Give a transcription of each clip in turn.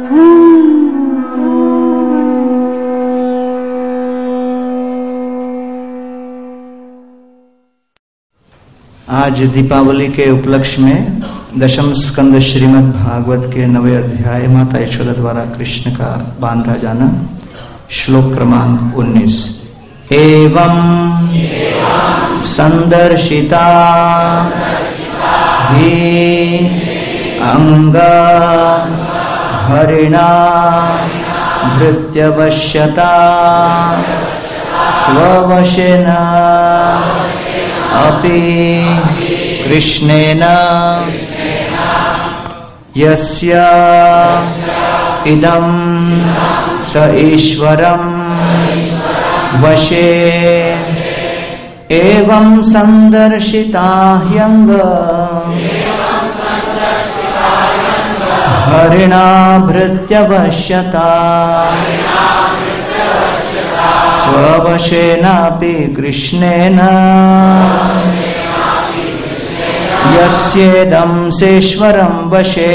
आज दीपावली के उपलक्ष्य में दशम स्कंद श्रीमद् भागवत के 9वें अध्याय माता यशोदा द्वारा कृष्ण का बांधा जाना। श्लोक क्रमांक 19। एवं संदर्शिता हि अंगा हरिणा भृत्यवश्यता स्ववशेन अपि कृष्णेन यस्य इदं स ईश्वरं वशे एवं संदर्शिता ह्यंग हरिणा भृत्यवश्यता स्ववशेनापि कृष्णेन यस्येदं सेश्वरं वशे।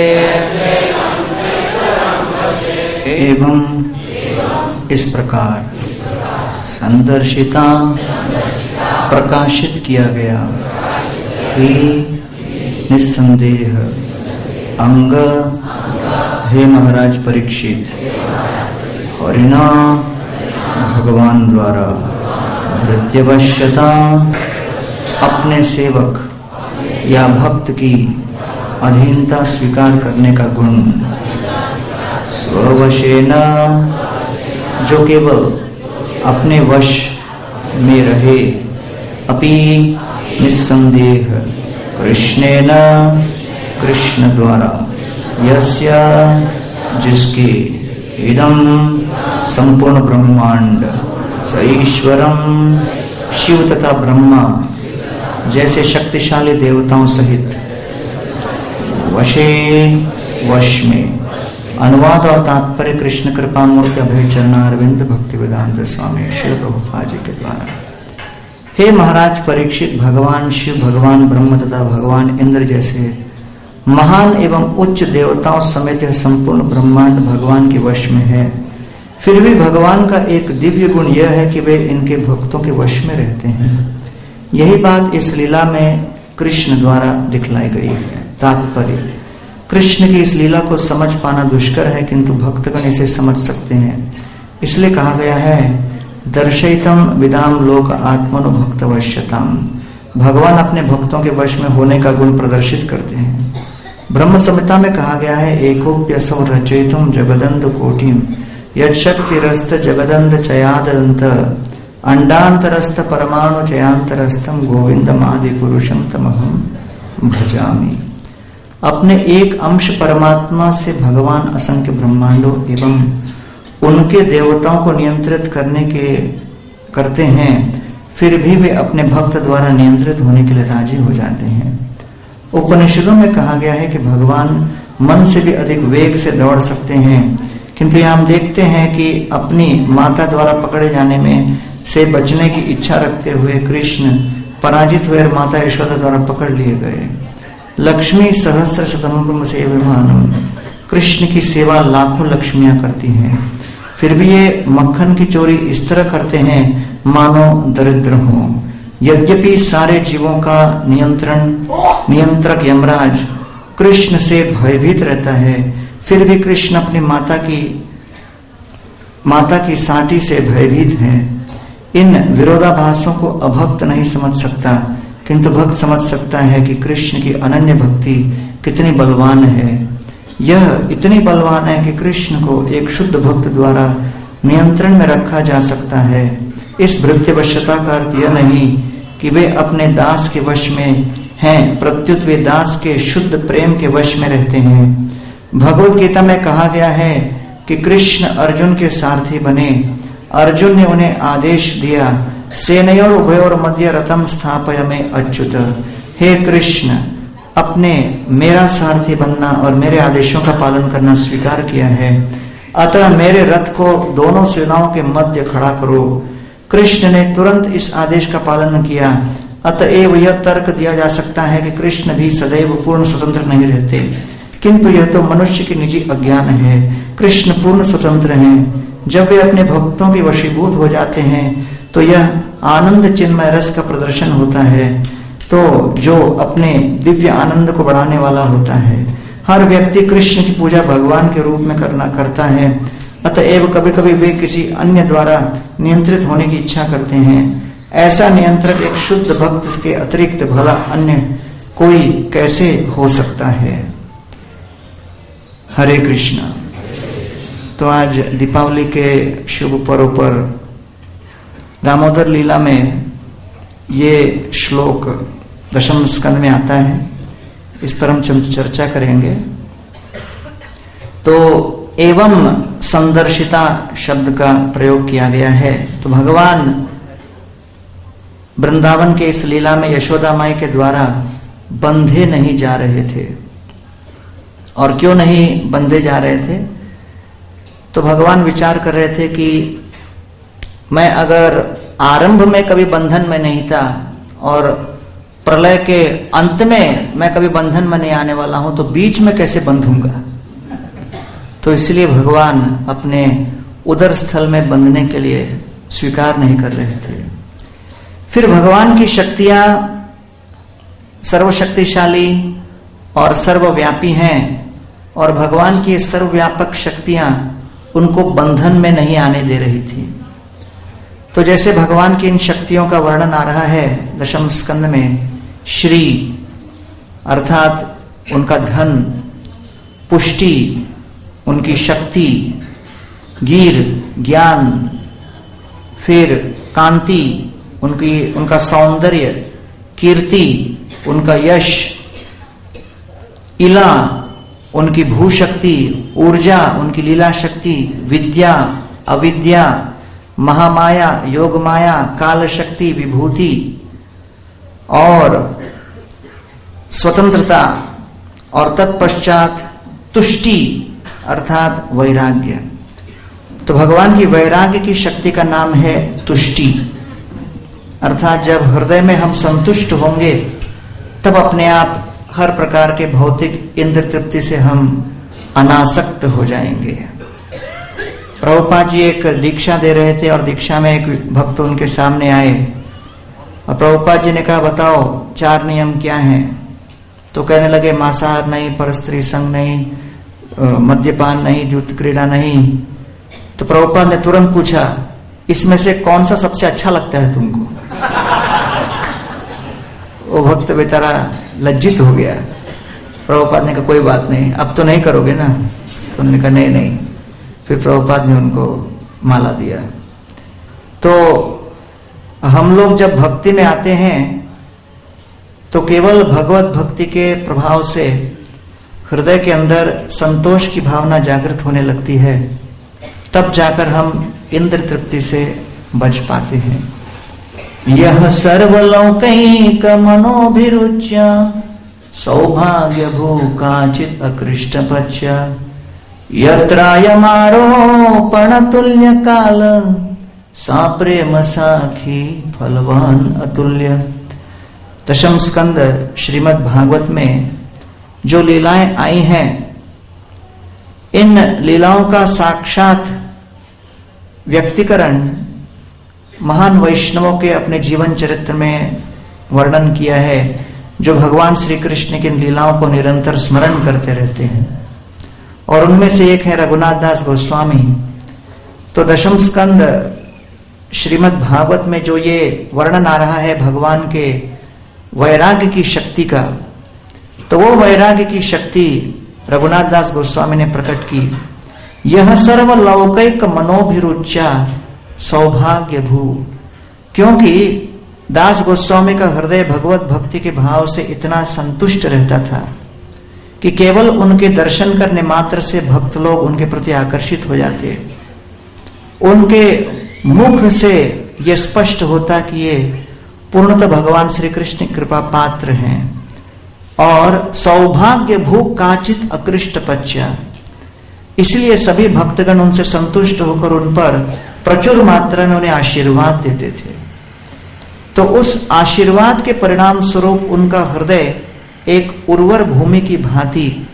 एवं इस प्रकार संदर्शिता प्रकाशित किया गया कि निस्संदेह अंग हे महाराज परीक्षित हरिणा भगवान द्वारा भृत्यवश्यता अपने सेवक या भक्त की अधीनता स्वीकार करने का गुण स्ववशेन जो केवल अपने वश में रहे अपि निस्संदेह कृष्णेन कृष्ण द्वारा यस्य जिसके इदं संपूर्ण ब्रह्मांड स ईश्वरम शिव तथा ब्रह्मा जैसे शक्तिशाली देवताओं सहित वशे वश में। अनुवाद और तात्पर्य कृष्ण कृपा मूर्ति अभय चरणारविंद भक्ति वेदांत स्वामी श्री प्रभुपाद जी के द्वारा। हे महाराज परीक्षित भगवान शिव भगवान ब्रह्म तथा भगवान इंद्र जैसे महान एवं उच्च देवताओं समेत यह संपूर्ण ब्रह्मांड भगवान के वश में है। फिर भी भगवान का एक दिव्य गुण यह है कि वे इनके भक्तों के वश में रहते हैं। यही बात इस लीला में कृष्ण द्वारा दिखलाई गई है। तात्पर्य कृष्ण की इस लीला को समझ पाना दुष्कर है, किंतु भक्तगण इसे समझ सकते हैं। इसलिए कहा गया है दर्शयितम विदाम लोक आत्मनो भक्तवश्यताम। भगवान अपने भक्तों के वश में होने का गुण प्रदर्शित करते हैं। ब्रह्म संहिता में कहा गया है एकोप्यसौ रचयितुम जगदंत कोटिम यशक्तिरस्त जगदंत चयादंत अंडांतरस्थ परमाणु चयांतरस्थम गोविंदमादि पुरुषम तमहम भजामि। अपने एक अंश परमात्मा से भगवान असंख्य ब्रह्मांडों एवं उनके देवताओं को नियंत्रित करते हैं, फिर भी वे अपने भक्त द्वारा नियंत्रित होने के लिए राजी हो जाते हैं। उपनिषदों में कहा गया है कि भगवान मन से भी अधिक वेग से दौड़ सकते हैं, किंतु यहाँ हम देखते हैं कि अपनी माता द्वारा पकड़े जाने में से बचने की इच्छा रखते हुए कृष्ण पराजित हुए और माता यशोदा द्वारा पकड़ लिए गए। लक्ष्मी सहस्र शतम सेव्यमानम। कृष्ण की सेवा लाखों लक्ष्मियां करती हैं, फिर भी ये मक्खन की चोरी इस तरह करते हैं मानो दरिद्र हो। यद्यपि सारे जीवों का नियंत्रक यमराज कृष्ण से भयभीत रहता है, फिर भी कृष्ण अपनी माता की साटी से भयभीत है। इन विरोधाभासों को अभक्त नहीं समझ सकता, किंतु भक्त समझ सकता है कि कृष्ण की अनन्य भक्ति कितनी बलवान है। यह इतनी बलवान है कि कृष्ण को एक शुद्ध भक्त द्वारा नियंत्रण में रखा जा सकता है। इस भृत्यवश्यता का अर्थ यह नहीं कि वे अपने दास के वश में हैं, प्रत्युत वे दास के शुद्ध प्रेम के वश में रहते हैं। भगवद गीता में कहा गया है कि कृष्ण अर्जुन के सारथी बने। अर्जुन ने उन्हें आदेश दिया सेनयोर उभयोर मध्य रथम स्थापय में अच्युत। हे कृष्ण, अपने मेरा सारथी बनना और मेरे आदेशों का पालन करना स्वीकार किया है, अतः मेरे रथ को दोनों सेनाओं के मध्य खड़ा करो। कृष्ण ने तुरंत इस आदेश का पालन किया। अतएव यह तर्क दिया जा सकता है कि कृष्ण भी सदैव पूर्ण स्वतंत्र नहीं रहते, किंतु यह तो मनुष्य की निजी अज्ञान है। कृष्ण पूर्ण स्वतंत्र हैं। जब वे अपने भक्तों के वशीभूत हो जाते हैं तो यह आनंद चिन्मय रस का प्रदर्शन होता है, तो जो अपने दिव्य आनंद को बढ़ाने वाला होता है। हर व्यक्ति कृष्ण की पूजा भगवान के रूप में करता है, अतएव कभी कभी वे किसी अन्य द्वारा नियंत्रित होने की इच्छा करते हैं। ऐसा नियंत्रक एक शुद्ध भक्त के अतिरिक्त भला अन्य कोई कैसे हो सकता है। हरे कृष्णा। तो आज दीपावली के शुभ पर्व पर दामोदर लीला में ये श्लोक दशम स्कंद में आता है, इस पर हम चर्चा करेंगे। तो एवं संदर्शिता शब्द का प्रयोग किया गया है। तो भगवान वृंदावन के इस लीला में यशोदा माई के द्वारा बंधे नहीं जा रहे थे। और क्यों नहीं बंधे जा रहे थे? तो भगवान विचार कर रहे थे कि मैं अगर आरंभ में कभी बंधन में नहीं था और प्रलय के अंत में मैं कभी बंधन में नहीं आने वाला हूं, तो बीच में कैसे बंधूंगा। तो इसलिए भगवान अपने उदर स्थल में बंधने के लिए स्वीकार नहीं कर रहे थे। फिर भगवान की शक्तियां सर्वशक्तिशाली और सर्वव्यापी हैं, और भगवान की सर्वव्यापक शक्तियां उनको बंधन में नहीं आने दे रही थी। तो जैसे भगवान की इन शक्तियों का वर्णन आ रहा है दशम स्कंद में, श्री अर्थात उनका धन, पुष्टि उनकी शक्ति, गीर ज्ञान, फिर कांति उनका सौंदर्य, कीर्ति उनका यश, इला उनकी भूशक्ति, ऊर्जा उनकी लीला शक्ति, विद्या अविद्या, महामाया योग माया, काल शक्ति विभूति, और स्वतंत्रता, और तत्पश्चात तुष्टि अर्थात वैराग्य। तो भगवान की वैराग्य की शक्ति का नाम है तुष्टि। अर्थात जब हृदय में हम संतुष्ट होंगे तब अपने आप हर प्रकार के भौतिक इंद्र तृप्ति से हम अनासक्त हो जाएंगे। प्रभुपाद जी एक दीक्षा दे रहे थे और दीक्षा में एक भक्त उनके सामने आए और प्रभुपाद जी ने कहा, बताओ 4 नियम क्या हैं? तो कहने लगे, मांसाहार नहीं, परस्त्री संग नहीं, मद्यपान नहीं, द्यूत क्रीड़ा नहीं। तो प्रभुपाद ने तुरंत पूछा, इसमें से कौन सा सबसे अच्छा लगता है तुमको? वो भक्त बेचारा लज्जित हो गया। प्रभुपाद ने कहा, कोई बात नहीं, अब तो नहीं करोगे ना? तो उन्होंने कहा नहीं। फिर प्रभुपाद ने उनको माला दिया। तो हम लोग जब भक्ति में आते हैं तो केवल भगवत भक्ति के प्रभाव से हृदय के अंदर संतोष की भावना जागृत होने लगती है, तब जाकर हम इंद्र तृप्ति से बच पाते हैं। यह सर्वलौकैक मनोभिरुच्य सौभाग्य भूकाचित अकृष्ट पच्य यत्रायमारोपण तुल्य काल सा प्रेम साखी फलवान अतुल्य। दशम स्कंद श्रीमद् भागवत में जो लीलाएं आई हैं, इन लीलाओं का साक्षात व्यक्तिकरण महान वैष्णवों के अपने जीवन चरित्र में वर्णन किया है, जो भगवान श्री कृष्ण की लीलाओं को निरंतर स्मरण करते रहते हैं। और उनमें से एक है रघुनाथ दास गोस्वामी। तो दशम स्कंद श्रीमद् भागवत में जो ये वर्णन आ रहा है भगवान के वैराग्य की शक्ति का, तो वो वैराग्य की शक्ति रघुनाथ दास गोस्वामी ने प्रकट की। यह सर्वलौकिक मनोभिरुच्या सौभाग्य भू, क्योंकि दास गोस्वामी का हृदय भगवत भक्ति के भाव से इतना संतुष्ट रहता था कि केवल उनके दर्शन करने मात्र से भक्त लोग उनके प्रति आकर्षित हो जाते। उनके मुख से यह स्पष्ट होता कि ये पूर्णतः भगवान श्री कृष्ण कृपा पात्र हैं। और सौभाग्य भू काचित अकृष्ट पच्य, इसलिए सभी भक्तगण उनसे संतुष्ट होकर उन पर प्रचुर मात्रा में उन्हें आशीर्वाद देते थे। तो उस आशीर्वाद के परिणाम स्वरूप उनका हृदय एक उर्वर भूमि की भांति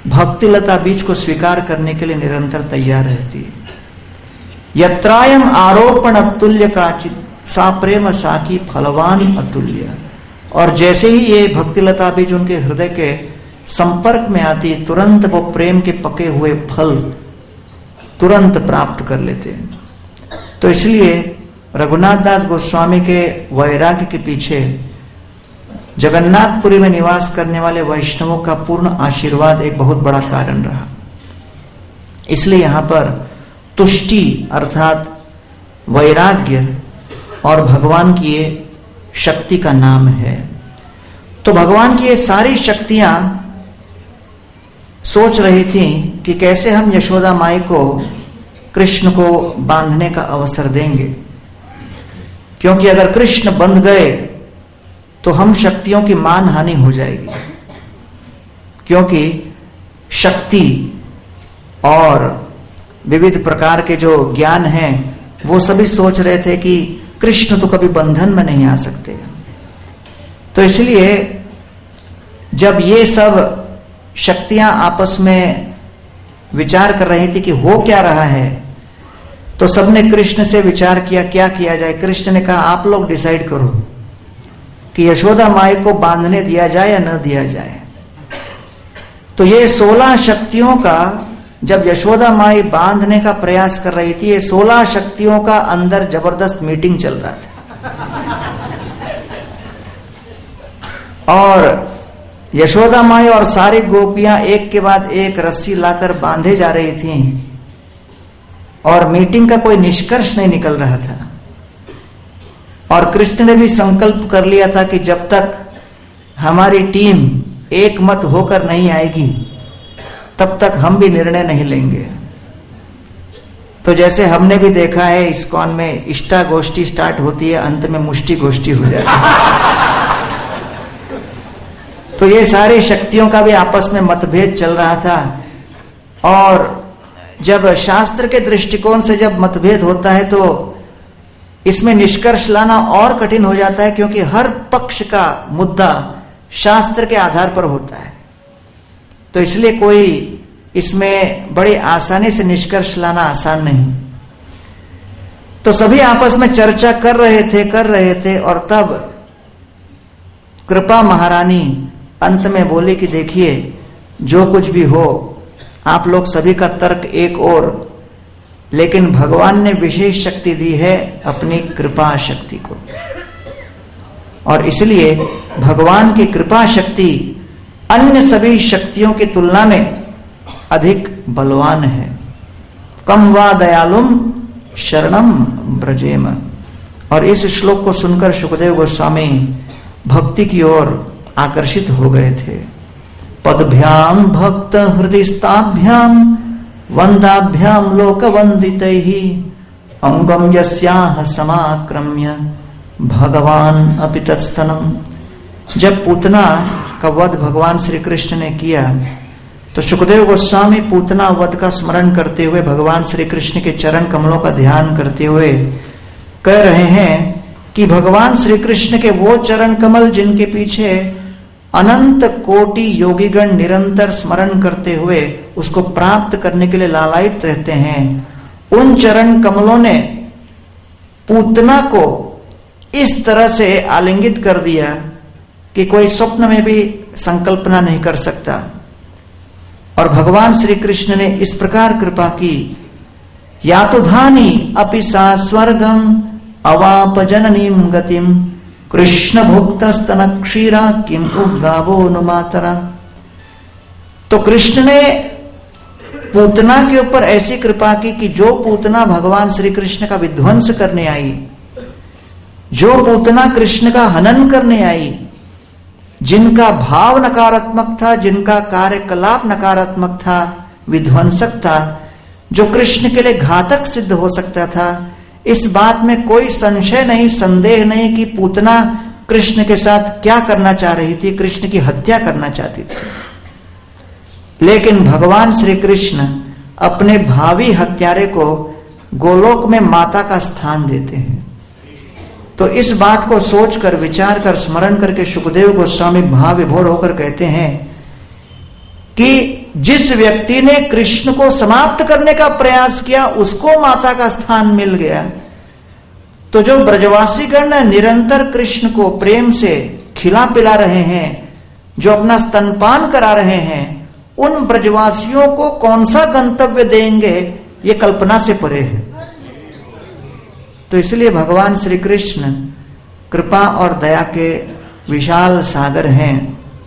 भक्ति लता बीज को स्वीकार करने के लिए निरंतर तैयार रहती है। यत्रायम आरोपण अतुल्य काचित सा प्रेम साकी फलवान अतुल्य। और जैसे ही ये भक्ति लता बीज उनके हृदय के संपर्क में आती, तुरंत वो प्रेम के पके हुए फल तुरंत प्राप्त कर लेते हैं। तो इसलिए रघुनाथ दास गोस्वामी के वैराग्य के पीछे जगन्नाथपुरी में निवास करने वाले वैष्णवों का पूर्ण आशीर्वाद एक बहुत बड़ा कारण रहा। इसलिए यहां पर तुष्टि अर्थात वैराग्य और भगवान की ये शक्ति का नाम है। तो भगवान की ये सारी शक्तियां सोच रही थी कि कैसे हम यशोदा माई को कृष्ण को बांधने का अवसर देंगे, क्योंकि अगर कृष्ण बंध गए तो हम शक्तियों की मान हानि हो जाएगी। क्योंकि शक्ति और विविध प्रकार के जो ज्ञान हैं वो सभी सोच रहे थे कि कृष्ण तो कभी बंधन में नहीं आ सकते। तो इसलिए जब ये सब शक्तियां आपस में विचार कर रही थी कि हो क्या रहा है, तो सबने कृष्ण से विचार किया क्या किया जाए। कृष्ण ने कहा आप लोग डिसाइड करो कि यशोदा माई को बांधने दिया जाए या न दिया जाए। तो ये 16 शक्तियों का जब यशोदा माई बांधने का प्रयास कर रही थी, ये 16 शक्तियों का अंदर जबरदस्त मीटिंग चल रहा था। और यशोदा माई और सारी गोपियां एक के बाद एक रस्सी लाकर बांधे जा रही थीं और मीटिंग का कोई निष्कर्ष नहीं निकल रहा था। और कृष्ण ने भी संकल्प कर लिया था कि जब तक हमारी टीम एक मत होकर नहीं आएगी तब तक हम भी निर्णय नहीं लेंगे। तो जैसे हमने भी देखा है इस्कॉन में इष्टा गोष्ठी स्टार्ट होती है, अंत में मुष्टि गोष्ठी हो जाती है। तो ये सारी शक्तियों का भी आपस में मतभेद चल रहा था। और जब शास्त्र के दृष्टिकोण से जब मतभेद होता है तो इसमें निष्कर्ष लाना और कठिन हो जाता है, क्योंकि हर पक्ष का मुद्दा शास्त्र के आधार पर होता है। तो इसलिए कोई इसमें बड़ी आसानी से निष्कर्ष लाना आसान नहीं। तो सभी आपस में चर्चा कर रहे थे और तब कृपा महारानी अंत में बोली कि देखिए जो कुछ भी हो, आप लोग सभी का तर्क एक और, लेकिन भगवान ने विशेष शक्ति दी है अपनी कृपा शक्ति को। और इसलिए भगवान की कृपा शक्ति अन्य सभी शक्तियों की तुलना में अधिक बलवान है। कम वा दयालुम शरणम ब्रजेम। और इस श्लोक को सुनकर सुखदेव गोस्वामी भक्ति की ओर आकर्षित हो गए थे। पदभ्याम भक्त हृदयस्ताभ्याम वंदाभ्याम लोक वंदितैहि अंगम यस्याह समाक्रम्य भगवान अपि तत्स्तनम। जब पूतना का वध भगवान श्री कृष्ण ने किया तो सुखदेव गोस्वामी पूतना वध का स्मरण करते हुए भगवान श्री कृष्ण के चरण कमलों का ध्यान करते हुए कह रहे हैं कि भगवान श्री कृष्ण के वो चरण कमल जिनके पीछे अनंत कोटि योगीगण निरंतर स्मरण करते हुए उसको प्राप्त करने के लिए लालायित रहते हैं, उन चरण कमलों ने पूतना को इस तरह से आलिंगित कर दिया कि कोई स्वप्न में भी संकल्पना नहीं कर सकता। और भगवान श्री कृष्ण ने इस प्रकार कृपा की, या तो धानी अपि सा स्वर्गम अवाप जननीम गतिम कृष्ण भुक्त स्तन क्षीरा किम उद्गावो नुमातरा। तो कृष्ण ने पूतना के ऊपर ऐसी कृपा की कि जो पूतना भगवान श्री कृष्ण का विध्वंस करने आई, जो पूतना कृष्ण का हनन करने आई, जिनका भाव नकारात्मक था, जिनका कार्यकलाप नकारात्मक था, विध्वंसक था, जो कृष्ण के लिए घातक सिद्ध हो सकता था, इस बात में कोई संशय नहीं, संदेह नहीं कि पूतना कृष्ण के साथ क्या करना चाह रही थी, कृष्ण की हत्या करना चाहती थी। लेकिन भगवान श्री कृष्ण अपने भावी हत्यारे को गोलोक में माता का स्थान देते हैं। तो इस बात को सोचकर विचार कर स्मरण करके सुखदेव गोस्वामी भाव विभोर होकर कहते हैं कि जिस व्यक्ति ने कृष्ण को समाप्त करने का प्रयास किया उसको माता का स्थान मिल गया। तो जो ब्रजवासी गण निरंतर कृष्ण को प्रेम से खिला पिला रहे हैं, जो अपना स्तनपान करा रहे हैं, उन ब्रजवासियों को कौन सा गंतव्य देंगे, ये कल्पना से परे है। तो इसलिए भगवान श्री कृष्ण कृपा और दया के विशाल सागर हैं।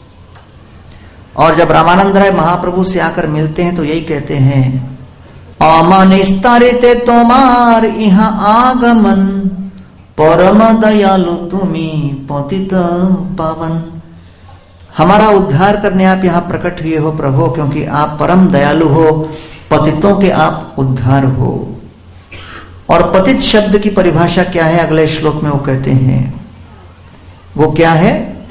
और जब रामानंद राय महाप्रभु से आकर मिलते हैं तो यही कहते हैं, अमनिस्तारिते तोमार यहाँ आगमन, परम दयालु तुम्ही पतित पावन। हमारा उद्धार करने आप यहाँ प्रकट हुए हो प्रभु, क्योंकि आप परम दयालु हो, पतितों के आप उद्धार हो। और पतित शब्द की परिभाषा क्या है अगले श्लोक में वो कहते हैं, वो क्या है,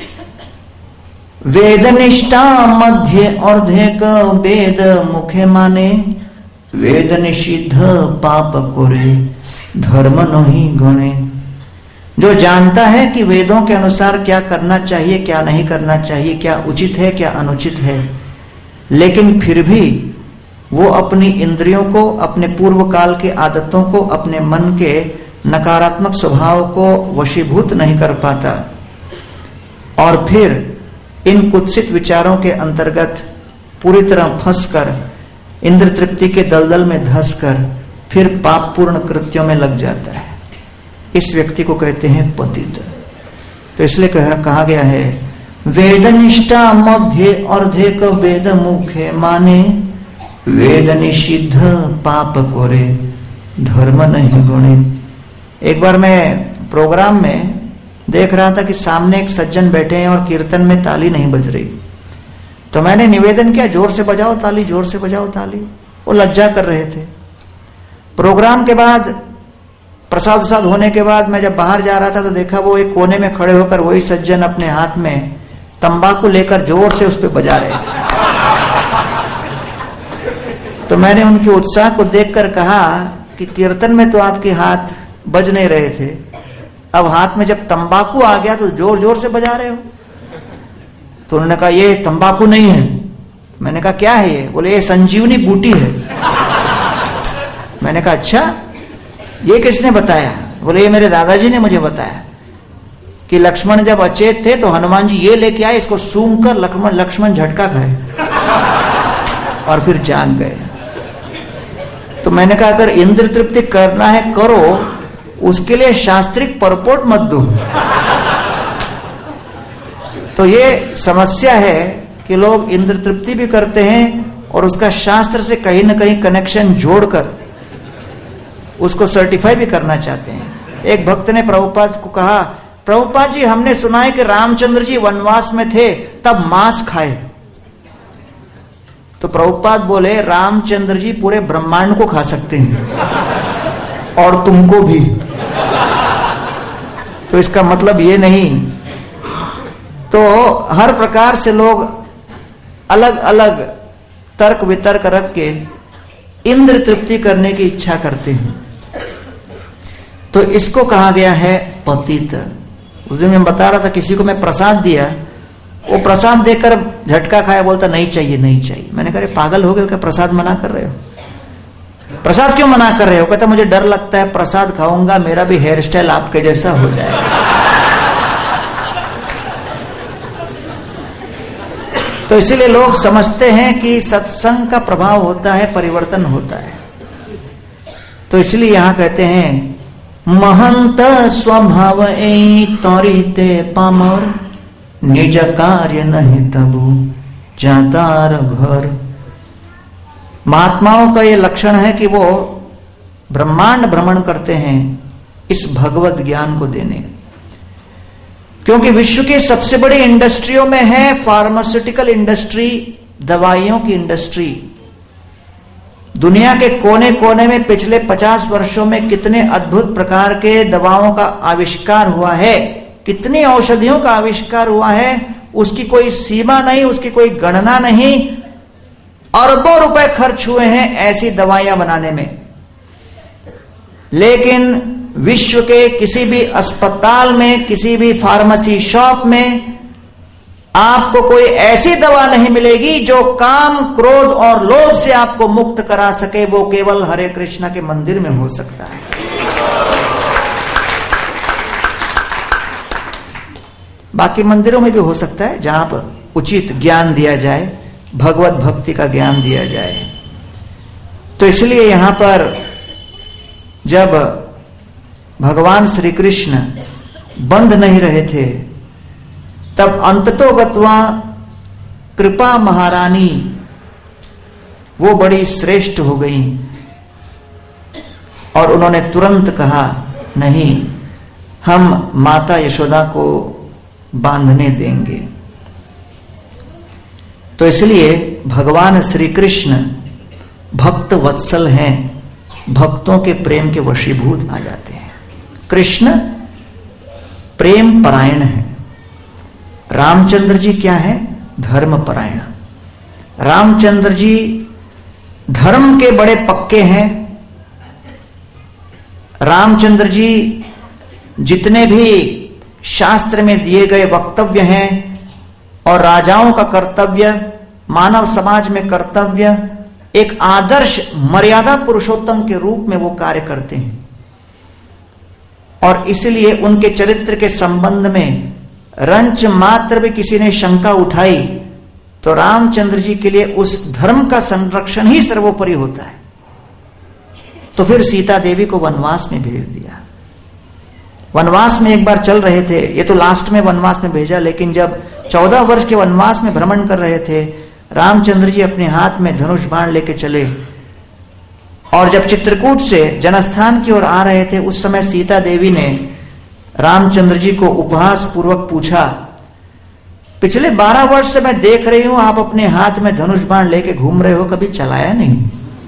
वेद निष्ठा मध्य अर्धेक वेद मुखे माने, वेद निषिद्ध पाप कोरे धर्म नहीं गणे। जो जानता है कि वेदों के अनुसार क्या करना चाहिए, क्या नहीं करना चाहिए, क्या उचित है, क्या अनुचित है, लेकिन फिर भी वो अपनी इंद्रियों को, अपने पूर्व काल के आदतों को, अपने मन के नकारात्मक स्वभाव को वशीभूत नहीं कर पाता, और फिर इन कुत्सित विचारों के अंतर्गत पूरी तरह फंसकर, इंद्र तृप्ति के दलदल में धंसकर फिर पापपूर्ण कृत्यों में लग जाता है, इस व्यक्ति को कहते हैं पतित। तो इसलिए कहा गया है, वेद निष्ठा मध्य अर्धेक वेद मुखे माने, वेद निषिद्ध पाप कोरे धर्म नहीं गुणे। एक बार मैं प्रोग्राम में देख रहा था कि सामने एक सज्जन बैठे हैं और कीर्तन में ताली नहीं बज रही, तो मैंने निवेदन किया, जोर से बजाओ ताली, जोर से बजाओ ताली। वो लज्जा कर रहे थे। प्रोग्राम के बाद, प्रसाद वसाद होने के बाद मैं जब बाहर जा रहा था तो देखा वो एक कोने में खड़े होकर वही सज्जन अपने हाथ में तंबाकू लेकर जोर से उस पर बजा रहे थे। तो मैंने उनके उत्साह को देखकर कहा कि कीर्तन में तो आपके हाथ बज नहीं रहे थे, अब हाथ में जब तंबाकू आ गया तो जोर जोर से बजा रहे हो। तो उन्होंने कहा ये तंबाकू नहीं है। मैंने कहा क्या है ये? बोले ये संजीवनी बूटी है। मैंने कहा अच्छा, ये किसने बताया? बोले ये मेरे दादाजी ने मुझे बताया कि लक्ष्मण जब अचेत थे तो हनुमान जी ये लेके आए, इसको सूंघ कर लक्ष्मण झटका खाए और फिर जाग गए। तो मैंने कहा अगर इंद्र तृप्ति करना है करो, उसके लिए शास्त्रिक परपोट मत दो। तो ये समस्या है कि लोग इंद्र तृप्ति भी करते हैं और उसका शास्त्र से कहीं ना कहीं कनेक्शन जोड़कर उसको सर्टिफाई भी करना चाहते हैं। एक भक्त ने प्रभुपाद को कहा, प्रभुपाद जी हमने सुना है कि रामचंद्र जी वनवास में थे तब मांस खाए। तो प्रभुपाद बोले रामचंद्र जी पूरे ब्रह्मांड को खा सकते हैं और तुमको भी। तो इसका मतलब ये नहीं। तो हर प्रकार से लोग अलग अलग तर्क वितर्क रख के इंद्र तृप्ति करने की इच्छा करते हैं। तो इसको कहा गया है पतित। उस दिन मैं बता रहा था, किसी को मैं प्रसाद दिया, वो प्रसाद देकर झटका खाया, बोलता नहीं चाहिए नहीं चाहिए। मैंने कहा पागल हो गए क्या, प्रसाद मना कर रहे हो? प्रसाद क्यों मना कर रहे हो? कहता मुझे डर लगता है प्रसाद खाऊंगा मेरा भी हेयर स्टाइल आपके जैसा हो जाएगा। तो इसीलिए लोग समझते हैं कि सत्संग का प्रभाव होता है, परिवर्तन होता है। तो इसलिए यहां कहते हैं महंत स्वभाव तोरीते पामर, निज कार्य नहीं तबु जातार घर। महात्माओं का ये लक्षण है कि वो ब्रह्मांड भ्रमण करते हैं इस भगवत ज्ञान को देने, क्योंकि विश्व की सबसे बड़ी इंडस्ट्रियों में है फार्मास्यूटिकल इंडस्ट्री, दवाइयों की इंडस्ट्री। दुनिया के कोने कोने में पिछले 50 वर्षों में कितने अद्भुत प्रकार के दवाओं का आविष्कार हुआ है, कितनी औषधियों का आविष्कार हुआ है, उसकी कोई सीमा नहीं, उसकी कोई गणना नहीं। अरबों रुपए खर्च हुए हैं ऐसी दवाइयां बनाने में, लेकिन विश्व के किसी भी अस्पताल में, किसी भी फार्मेसी शॉप में आपको कोई ऐसी दवा नहीं मिलेगी जो काम, क्रोध और लोभ से आपको मुक्त करा सके। वो केवल हरे कृष्णा के मंदिर में हो सकता है। बाकी मंदिरों में भी हो सकता है जहां पर उचित ज्ञान दिया जाए, भगवत भक्ति का ज्ञान दिया जाए। तो इसलिए यहां पर जब भगवान श्री कृष्ण बंध नहीं रहे थे, तब अंततोगत्वा कृपा महारानी वो बड़ी श्रेष्ठ हो गई और उन्होंने तुरंत कहा, नहीं, हम माता यशोदा को बांधने देंगे। तो इसलिए भगवान श्री कृष्ण भक्त वत्सल हैं, भक्तों के प्रेम के वशीभूत आ जाते हैं। कृष्ण प्रेम परायण है। रामचंद्र जी क्या है? धर्म परायण। रामचंद्र जी धर्म के बड़े पक्के हैं। रामचंद्र जी जितने भी शास्त्र में दिए गए वक्तव्य हैं और राजाओं का कर्तव्य, मानव समाज में कर्तव्य, एक आदर्श मर्यादा पुरुषोत्तम के रूप में वो कार्य करते हैं। और इसलिए उनके चरित्र के संबंध में रंच मात्र भी किसी ने शंका उठाई तो रामचंद्र जी के लिए उस धर्म का संरक्षण ही सर्वोपरि होता है। तो फिर सीता देवी को वनवास में भेज दिया। वनवास में एक बार चल रहे थे, ये तो लास्ट में वनवास में भेजा, लेकिन जब 14 वर्ष के वनवास में भ्रमण कर रहे थे, रामचंद्र जी अपने हाथ में धनुष बाण लेके चले और जब चित्रकूट से जनस्थान की ओर आ रहे थे, उस समय सीता देवी ने रामचंद्र जी को उपहास पूर्वक पूछा, पिछले 12 वर्ष से मैं देख रही हूं आप अपने हाथ में धनुष बाण लेके घूम रहे हो, कभी चलाया नहीं?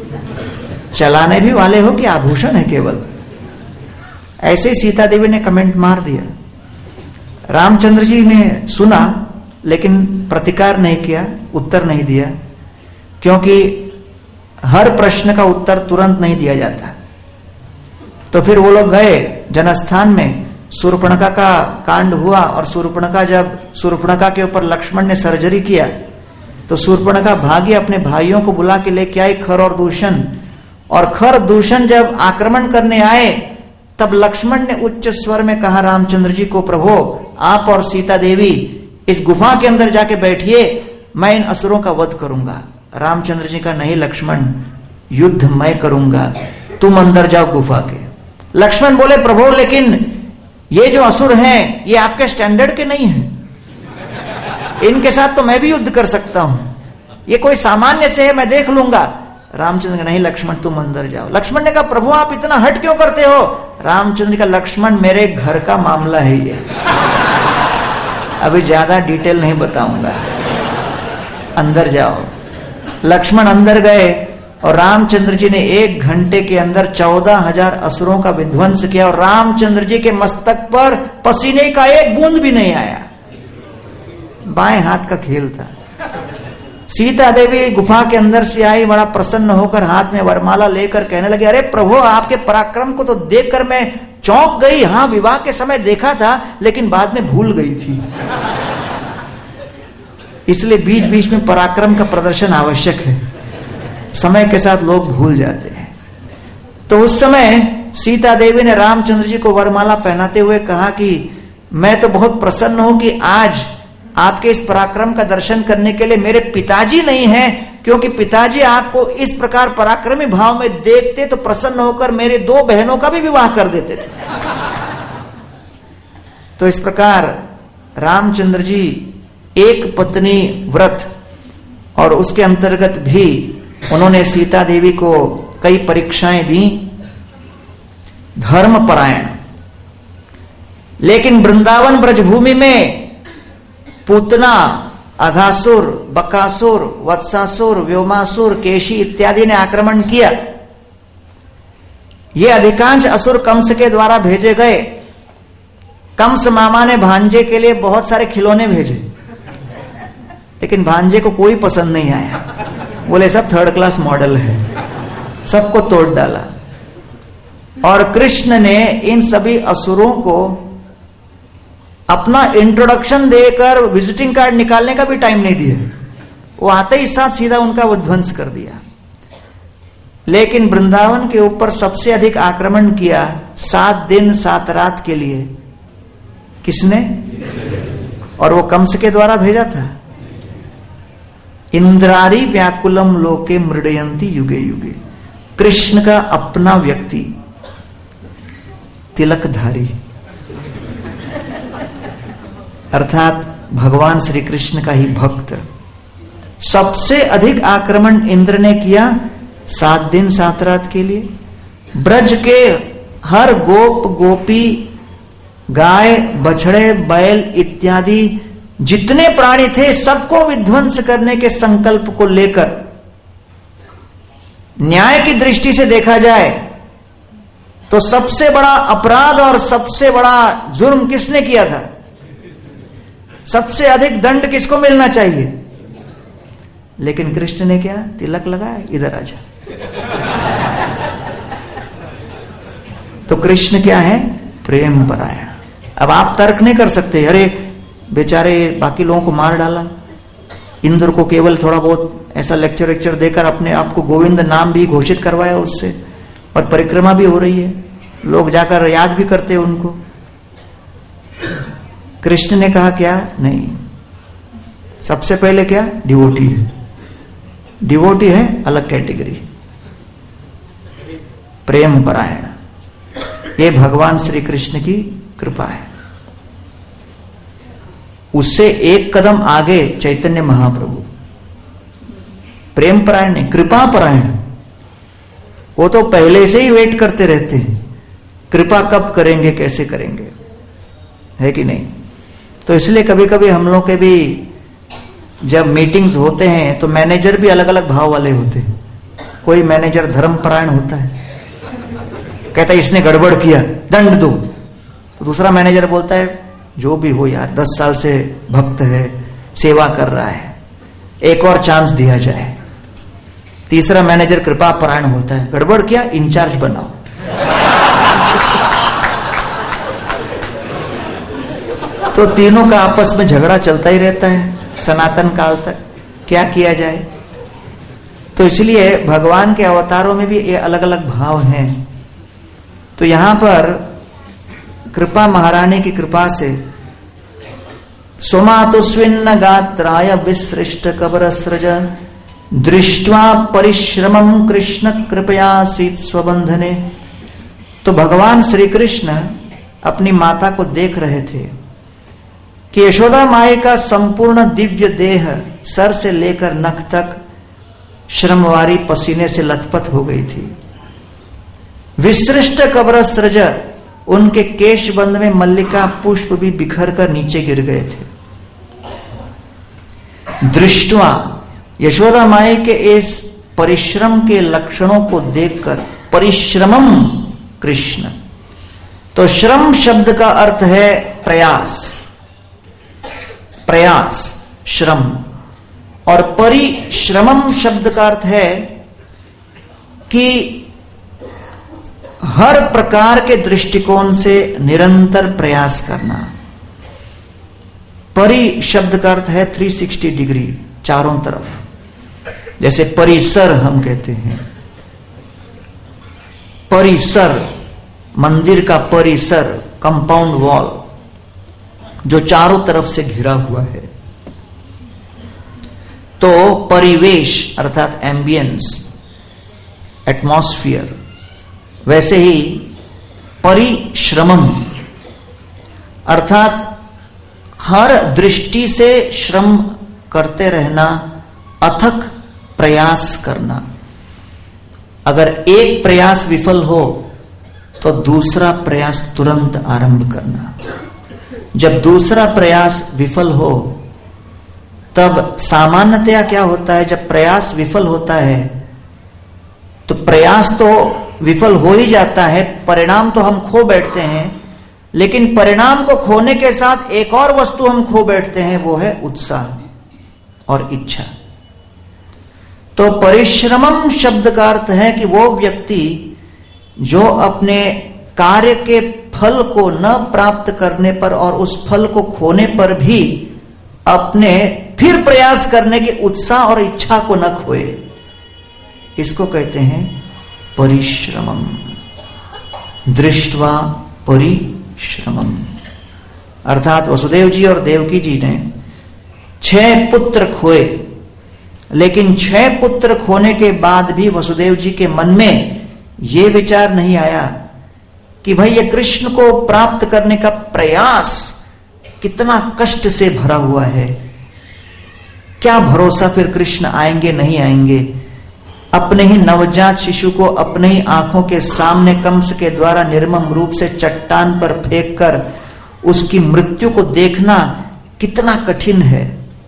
चलाने भी वाले हो कि आभूषण है केवल? ऐसे ही सीता देवी ने कमेंट मार दिया। रामचंद्र जी ने सुना लेकिन प्रतिकार नहीं किया, उत्तर नहीं दिया, क्योंकि हर प्रश्न का उत्तर तुरंत नहीं दिया जाता। तो फिर वो लोग गए जनस्थान में, शूर्पणखा का कांड हुआ और शूर्पणखा के ऊपर लक्ष्मण ने सर्जरी किया तो शूर्पणखा भागी अपने भाइयों को बुला के लेके आई, खर और दूषण। और खर दूषण जब आक्रमण करने आए तब लक्ष्मण ने उच्च स्वर में कहा रामचंद्र जी को, प्रभु आप और सीता देवी इस गुफा के अंदर जाके बैठिए, मैं इन असुरों का वध करूंगा। रामचंद्र जी का, नहीं लक्ष्मण, युद्ध मैं करूंगा, तुम अंदर जाओ गुफा के। लक्ष्मण बोले, प्रभु लेकिन ये जो असुर हैं ये आपके स्टैंडर्ड के नहीं हैं, इनके साथ तो मैं भी युद्ध कर सकता हूं, ये कोई सामान्य से है, मैं देख लूंगा। रामचंद्र नहीं लक्ष्मण तुम अंदर जाओ। लक्ष्मण ने कहा, प्रभु आप इतना हट क्यों करते हो? रामचंद्र का, लक्ष्मण मेरे घर का मामला है ये, अभी ज्यादा डिटेल नहीं बताऊंगा, अंदर जाओ। लक्ष्मण अंदर गए और रामचंद्र जी ने 1 घंटे के अंदर 14,000 असुरों का विध्वंस किया और रामचंद्र जी के मस्तक पर पसीने का एक बूंद भी नहीं आया। बाएं हाथ का खेल था। सीता देवी गुफा के अंदर से आई, बड़ा प्रसन्न होकर हाथ में वरमाला लेकर कहने लगे, अरे प्रभु आपके पराक्रम को तो देखकर मैं चौंक गई। हाँ, विवाह के समय देखा था लेकिन बाद में भूल गई थी, इसलिए बीच बीच में पराक्रम का प्रदर्शन आवश्यक है, समय के साथ लोग भूल जाते हैं। तो उस समय सीता देवी ने रामचंद्र जी को वरमाला पहनाते हुए कहा कि मैं तो बहुत प्रसन्न हूं कि आज आपके इस पराक्रम का दर्शन करने के लिए मेरे पिताजी नहीं हैं, क्योंकि पिताजी आपको इस प्रकार पराक्रमी भाव में देखते तो प्रसन्न होकर मेरे 2 बहनों का भी विवाह कर देते थे। तो इस प्रकार रामचंद्र जी एक पत्नी व्रत और उसके अंतर्गत भी उन्होंने सीता देवी को कई परीक्षाएं दी, धर्मपरायण। लेकिन वृंदावन ब्रजभूमि में पूतना, अघासुर, बकासुर, वत्सासुर, व्योमासुर, केशी इत्यादि ने आक्रमण किया। ये अधिकांश असुर कंस के द्वारा भेजे गए। कंस मामा ने भांजे के लिए बहुत सारे खिलौने भेजे, लेकिन भांजे को कोई पसंद नहीं आया, बोले सब 3rd क्लास मॉडल है, सबको तोड़ डाला। और कृष्ण ने इन सभी असुरों को अपना इंट्रोडक्शन देकर विजिटिंग कार्ड निकालने का भी टाइम नहीं दिया, वो आते ही साथ सीधा उनका वो ध्वंस कर दिया। लेकिन वृंदावन के ऊपर सबसे अधिक आक्रमण किया 7 दिन 7 रात के लिए किसने? और वो कंस के द्वारा भेजा था। इंद्रारी व्याकुलम लोके मृडयंती युगे युगे। कृष्ण का अपना व्यक्ति, तिलकधारी, अर्थात भगवान श्री कृष्ण का ही भक्त, सबसे अधिक आक्रमण इंद्र ने किया 7 दिन 7 रात के लिए। ब्रज के हर गोप गोपी, गाय बछड़े बैल इत्यादि जितने प्राणी थे सबको विध्वंस करने के संकल्प को लेकर, न्याय की दृष्टि से देखा जाए तो सबसे बड़ा अपराध और सबसे बड़ा जुर्म किसने किया था? सबसे अधिक दंड किसको मिलना चाहिए? लेकिन कृष्ण ने क्या? तिलक लगाया, इधर आजा। तो कृष्ण क्या है? प्रेम परायण। अब आप तर्क नहीं कर सकते, अरे बेचारे बाकी लोगों को मार डाला, इंद्र को केवल थोड़ा बहुत ऐसा लेक्चर देकर अपने आप को गोविंद नाम भी घोषित करवाया उससे, और परिक्रमा भी हो रही है, लोग जाकर याद भी करते हैं उनको। कृष्ण ने कहा क्या? नहीं, सबसे पहले क्या? डिवोटी है। डिवोटी है अलग कैटेगरी, प्रेम परायण। ये भगवान श्री कृष्ण की कृपा है। उससे एक कदम आगे चैतन्य महाप्रभु, प्रेम परायण नहीं, कृपा परायण। वो तो पहले से ही वेट करते रहते हैं, कृपा कब करेंगे, कैसे करेंगे, है कि नहीं? तो इसलिए कभी कभी हम लोग के भी जब मीटिंग्स होते हैं तो मैनेजर भी अलग अलग भाव वाले होते हैं। कोई मैनेजर धर्मपरायण होता है, कहता है इसने गड़बड़ किया, दंड दो। तो दूसरा मैनेजर बोलता है जो भी हो यार, 10 साल से भक्त है, सेवा कर रहा है, एक और चांस दिया जाए। तीसरा मैनेजर कृपा परायण होता है, गड़बड़ किया, इंचार्ज बनाओ। तो तीनों का आपस में झगड़ा चलता ही रहता है सनातन काल तक, क्या किया जाए? तो इसलिए भगवान के अवतारों में भी ये अलग अलग भाव हैं। तो यहां पर कृपा महारानी की कृपा से सोमातुस्विन्न गात्राय विसृष्ट कबरस्रज दृष्ट्वा परिश्रमं कृष्ण कृपयासीत स्वबंधने। तो भगवान श्री कृष्ण अपनी माता को देख रहे थे कि यशोदा माई का संपूर्ण दिव्य देह सर से लेकर नख तक श्रमवारी पसीने से लथपथ हो गई थी। विसृष्ट कबरस्रज, उनके केशबंद में मल्लिका पुष्प भी बिखर कर नीचे गिर गए थे। दृष्टवा, यशोदा माई के इस परिश्रम के लक्षणों को देखकर, परिश्रमम कृष्ण, तो श्रम शब्द का अर्थ है प्रयास, प्रयास, श्रम, और परिश्रमम शब्द का अर्थ है कि हर प्रकार के दृष्टिकोण से निरंतर प्रयास करना। परि शब्द का अर्थ है 360 डिग्री, चारों तरफ। जैसे परिसर हम कहते हैं, परिसर, मंदिर का परिसर, कंपाउंड वॉल जो चारों तरफ से घिरा हुआ है। तो परिवेश अर्थात एम्बियंस, एटमॉस्फियर। वैसे ही परिश्रमम अर्थात हर दृष्टि से श्रम करते रहना, अथक प्रयास करना। अगर एक प्रयास विफल हो तो दूसरा प्रयास तुरंत आरंभ करना। जब दूसरा प्रयास विफल हो तब सामान्यतया क्या होता है, जब प्रयास विफल होता है तो प्रयास तो विफल हो ही जाता है, परिणाम तो हम खो बैठते हैं, लेकिन परिणाम को खोने के साथ एक और वस्तु हम खो बैठते हैं, वो है उत्साह और इच्छा। तो परिश्रमम शब्द का अर्थ है कि वो व्यक्ति जो अपने कार्य के फल को न प्राप्त करने पर और उस फल को खोने पर भी अपने फिर प्रयास करने के उत्साह और इच्छा को न खोए, इसको कहते हैं परिश्रमम। दृष्ट्वा परिश्रमम, अर्थात वसुदेव जी और देवकी जी ने 6 पुत्र खोए, लेकिन 6 पुत्र खोने के बाद भी वसुदेव जी के मन में यह विचार नहीं आया कि भाई ये कृष्ण को प्राप्त करने का प्रयास कितना कष्ट से भरा हुआ है, क्या भरोसा फिर कृष्ण आएंगे नहीं आएंगे। अपने ही नवजात शिशु को अपने ही आंखों के सामने कंस के द्वारा निर्मम रूप से चट्टान पर फेंककर उसकी मृत्यु को देखना कितना कठिन है।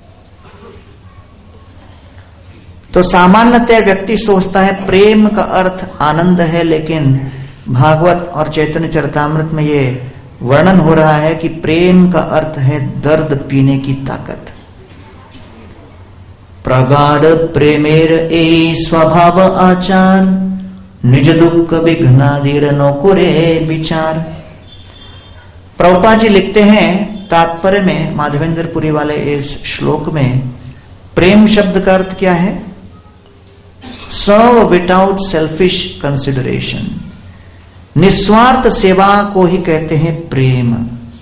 तो सामान्यतः व्यक्ति सोचता है प्रेम का अर्थ आनंद है, लेकिन भागवत और चैतन्य चरितामृत में ये वर्णन हो रहा है कि प्रेम का अर्थ है दर्द पीने की ताकत। प्रगाढ़ प्रेमेर ए स्वभाव आचार, निज दुख विघ्नादिर नो कुरे विचार। प्रभुपाद जी लिखते हैं तात्पर्य में माधवेंद्रपुरी वाले इस श्लोक में, प्रेम शब्द का अर्थ क्या है? सर्व विदाउट सेल्फिश कंसिडरेशन, निस्वार्थ सेवा को ही कहते हैं प्रेम।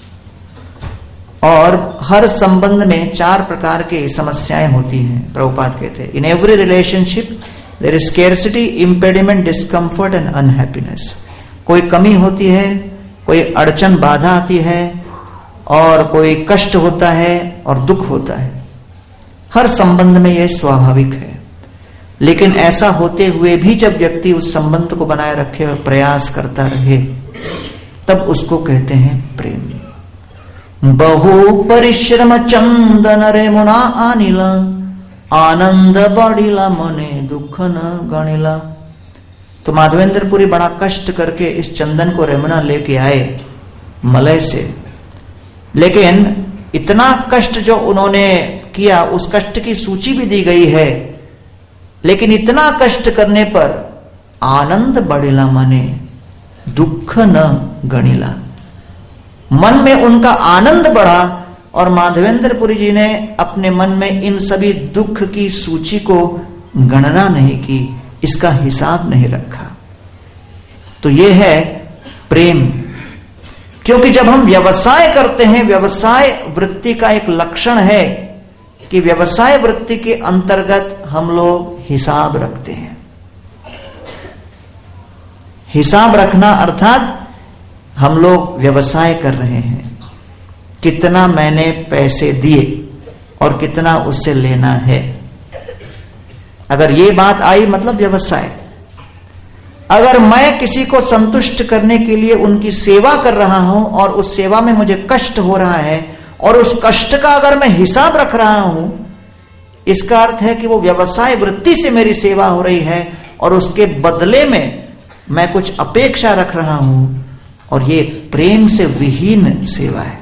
और हर संबंध में 4 प्रकार की समस्याएं होती हैं। प्रभुपाद कहते हैं in every relationship there is scarcity, impediment, discomfort and unhappiness. कोई कमी होती है, कोई अड़चन बाधा आती है, और कोई कष्ट होता है और दुख होता है। हर संबंध में यह स्वाभाविक है, लेकिन ऐसा होते हुए भी जब व्यक्ति उस संबंध को बनाए रखे और प्रयास करता रहे, तब उसको कहते हैं प्रेम। बहु परिश्रम चंदन रे मुना आनिला, आनंद बढ़िला मने दुख न गणिला। तो माधवेंद्रपुरी बड़ा कष्ट करके इस चंदन को रेमुना लेके आए मलय से, लेकिन इतना कष्ट जो उन्होंने किया, उस कष्ट की सूची भी दी गई है, लेकिन इतना कष्ट करने पर आनंद बढ़िला मने दुख न गणिला। मन में उनका आनंद बढ़ा और माधवेंद्रपुरी जी ने अपने मन में इन सभी दुख की सूची को गणना नहीं की, इसका हिसाब नहीं रखा। तो यह है प्रेम। क्योंकि जब हम व्यवसाय करते हैं, व्यवसाय वृत्ति का एक लक्षण है कि व्यवसाय वृत्ति के अंतर्गत हम लोग हिसाब रखते हैं। हिसाब रखना अर्थात हम लोग व्यवसाय कर रहे हैं, कितना मैंने पैसे दिए और कितना उससे लेना है। अगर ये बात आई मतलब व्यवसाय। अगर मैं किसी को संतुष्ट करने के लिए उनकी सेवा कर रहा हूं और उस सेवा में मुझे कष्ट हो रहा है और उस कष्ट का अगर मैं हिसाब रख रहा हूं, इसका अर्थ है कि वो व्यवसाय वृत्ति से मेरी सेवा हो रही है और उसके बदले में मैं कुछ अपेक्षा रख रहा हूं, और ये प्रेम से विहीन सेवा है।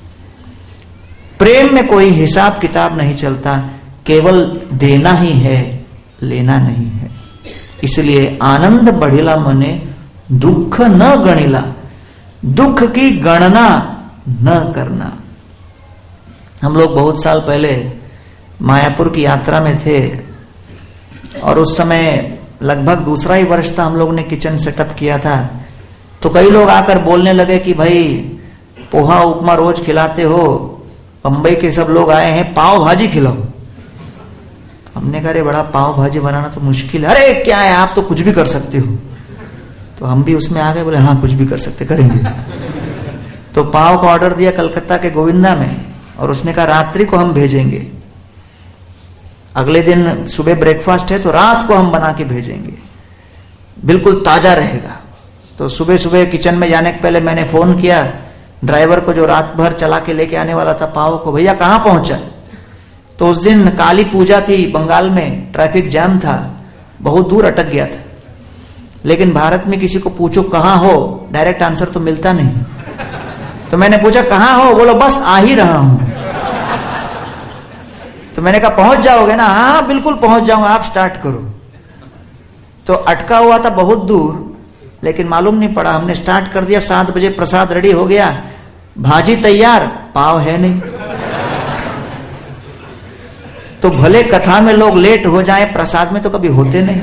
प्रेम में कोई हिसाब किताब नहीं चलता, केवल देना ही है, लेना नहीं है। इसलिए आनंद बढ़िला मने दुख न गणिला, दुख की गणना न करना। हम लोग बहुत साल पहले मायापुर की यात्रा में थे और उस समय लगभग दूसरा ही वर्ष था, हम लोग ने किचन सेटअप किया था। तो कई लोग आकर बोलने लगे कि भाई पोहा उपमा रोज खिलाते हो, बंबई के सब लोग आए हैं, पाव भाजी खिलाओ। हमने कहा अरे बड़ा पाव भाजी बनाना तो मुश्किल है। अरे क्या है, आप तो कुछ भी कर सकते हो। तो हम भी उसमें आ गए, बोले हाँ कुछ भी कर सकते, करेंगे। तो पाव का ऑर्डर दिया कलकत्ता के गोविंदा में, और उसने कहा रात्रि को हम भेजेंगे, अगले दिन सुबह ब्रेकफास्ट है तो रात को हम बना के भेजेंगे, बिल्कुल ताजा रहेगा। तो सुबह सुबह किचन में जाने के पहले मैंने फोन किया ड्राइवर को जो रात भर चला के लेके आने वाला था पाव को, भैया कहाँ पहुंचा? तो उस दिन काली पूजा थी बंगाल में, ट्रैफिक जैम था, बहुत दूर अटक गया था। लेकिन भारत में किसी को पूछो कहाँ हो, डायरेक्ट आंसर तो मिलता नहीं। तो मैंने पूछा कहाँ हो, बोलो बस आ ही रहा हूं। तो मैंने कहा पहुंच जाओगे ना? हाँ बिल्कुल पहुंच जाऊंगा, आप स्टार्ट करो। तो अटका हुआ था बहुत दूर, लेकिन मालूम नहीं पड़ा। हमने स्टार्ट कर दिया, 7 बजे प्रसाद रेडी हो गया, भाजी तैयार, पाव है नहीं। तो भले कथा में लोग लेट हो जाए, प्रसाद में तो कभी होते नहीं।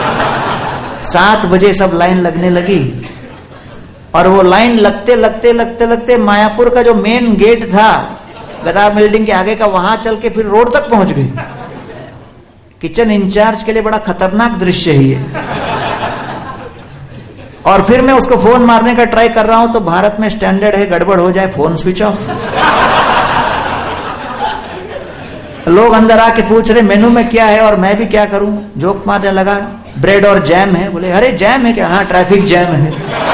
7 बजे सब लाइन लगने लगी, और वो लाइन लगते लगते लगते लगते मायापुर का जो मेन गेट था गदा बिल्डिंग के आगे का, वहां चल के फिर रोड तक पहुंच गई। किचन इंचार्ज के लिए बड़ा खतरनाक दृश्य है ये। और फिर मैं उसको फोन मारने का ट्राई कर रहा हूं, तो भारत में स्टैंडर्ड है, गड़बड़ हो जाए फोन स्विच ऑफ। लोग अंदर आके पूछ रहे मेनू में क्या है, और मैं भी क्या करूं, जोक मारने लगा, ब्रेड और जैम है। बोले अरे जैम है क्या? हाँ ट्रैफिक जैम है।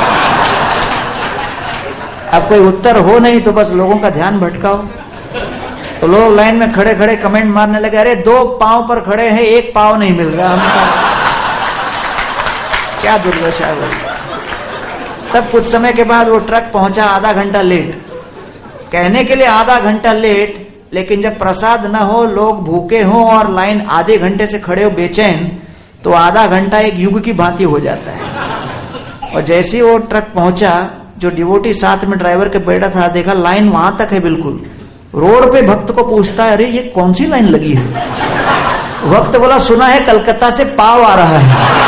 अब कोई उत्तर हो नहीं तो बस लोगों का ध्यान भटकाओ। तो लोग लाइन में खड़े खड़े कमेंट मारने लगे, अरे 2 पांव पर खड़े हैं, 1 पांव नहीं मिल रहा हमको। क्या दुर्दशा है। तब कुछ समय के बाद वो ट्रक पहुंचा आधा घंटा लेट। कहने के लिए आधा घंटा लेट, लेकिन जब प्रसाद ना हो, लोग भूखे हो और लाइन आधे घंटे से खड़े हो बेचैन, तो आधा घंटा एक युग की भांति हो जाता है। और जैसे ही वो ट्रक पहुंचा, जो डिवोटी साथ में ड्राइवर के बैठा था, देखा लाइन वहां तक है बिल्कुल। रोड पे भक्त को पूछता है, अरे ये कौन सी लाइन लगी है? भक्त बोला सुना है कलकत्ता से पाव आ रहा है।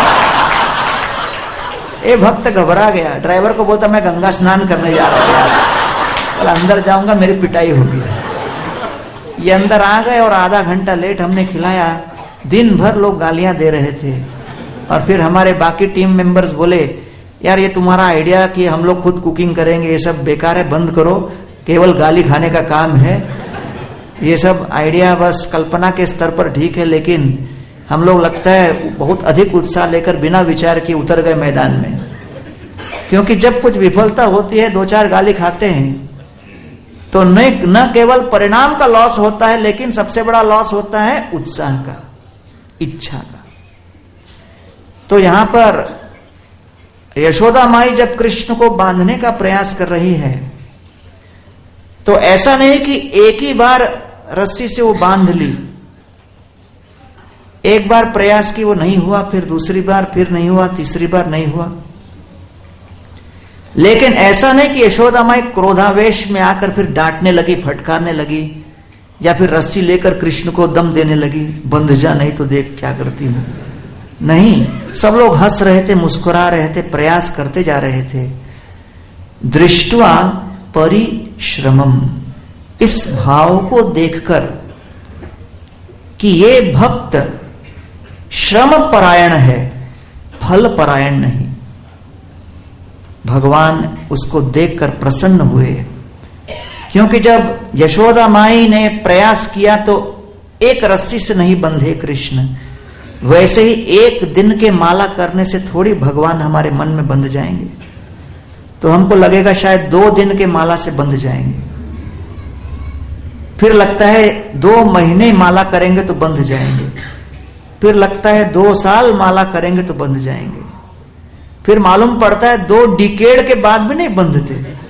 ये भक्त घबरा गया, ड्राइवर को बोलता मैं गंगा स्नान करने जा रहा हूं, बोला अंदर जाऊंगा मेरी पिटाई होगी। ये अंदर आ गए और आधा घंटा लेट हमने खिलाया। दिन भर लोग गालियां दे रहे थे। और फिर हमारे बाकी टीम मेंबर्स बोले यार ये तुम्हारा आइडिया कि हम लोग खुद कुकिंग करेंगे, ये सब बेकार है, बंद करो, केवल गाली खाने का काम है। ये सब आइडिया बस कल्पना के स्तर पर ठीक है, लेकिन हम लोग लगता है बहुत अधिक उत्साह लेकर बिना विचार किए उतर गए मैदान में। क्योंकि जब कुछ विफलता होती है, 2-4 गाली खाते हैं, तो न केवल परिणाम का लॉस होता है, लेकिन सबसे बड़ा लॉस होता है उत्साह का, इच्छा का। तो यहां पर यशोदा माई जब कृष्ण को बांधने का प्रयास कर रही है, तो ऐसा नहीं कि एक ही बार रस्सी से वो बांध ली। एक बार प्रयास की, वो नहीं हुआ, फिर दूसरी बार, फिर नहीं हुआ, तीसरी बार नहीं हुआ। लेकिन ऐसा नहीं कि यशोदा माई क्रोधावेश में आकर फिर डांटने लगी, फटकारने लगी, या फिर रस्सी लेकर कृष्ण को दम देने लगी, बंध जा नहीं तो देख क्या करती हूं। नहीं, सब लोग हंस रहे थे, मुस्कुरा रहे थे, प्रयास करते जा रहे थे। दृष्टवा परिश्रमम, इस भाव को देखकर कि ये भक्त श्रम परायण है, फल परायण नहीं, भगवान उसको देखकर प्रसन्न हुए। क्योंकि जब यशोदा माई ने प्रयास किया तो एक रस्सी से नहीं बंधे कृष्ण, वैसे ही एक दिन के माला करने से थोड़ी भगवान हमारे मन में बंध जाएंगे। तो हमको लगेगा शायद 2 दिन के माला से बंध जाएंगे, फिर लगता है 2 महीने माला करेंगे तो बंध जाएंगे, फिर लगता है 2 साल माला करेंगे तो बंध जाएंगे, फिर मालूम पड़ता है 2 डिकेड के बाद भी नहीं बंधते।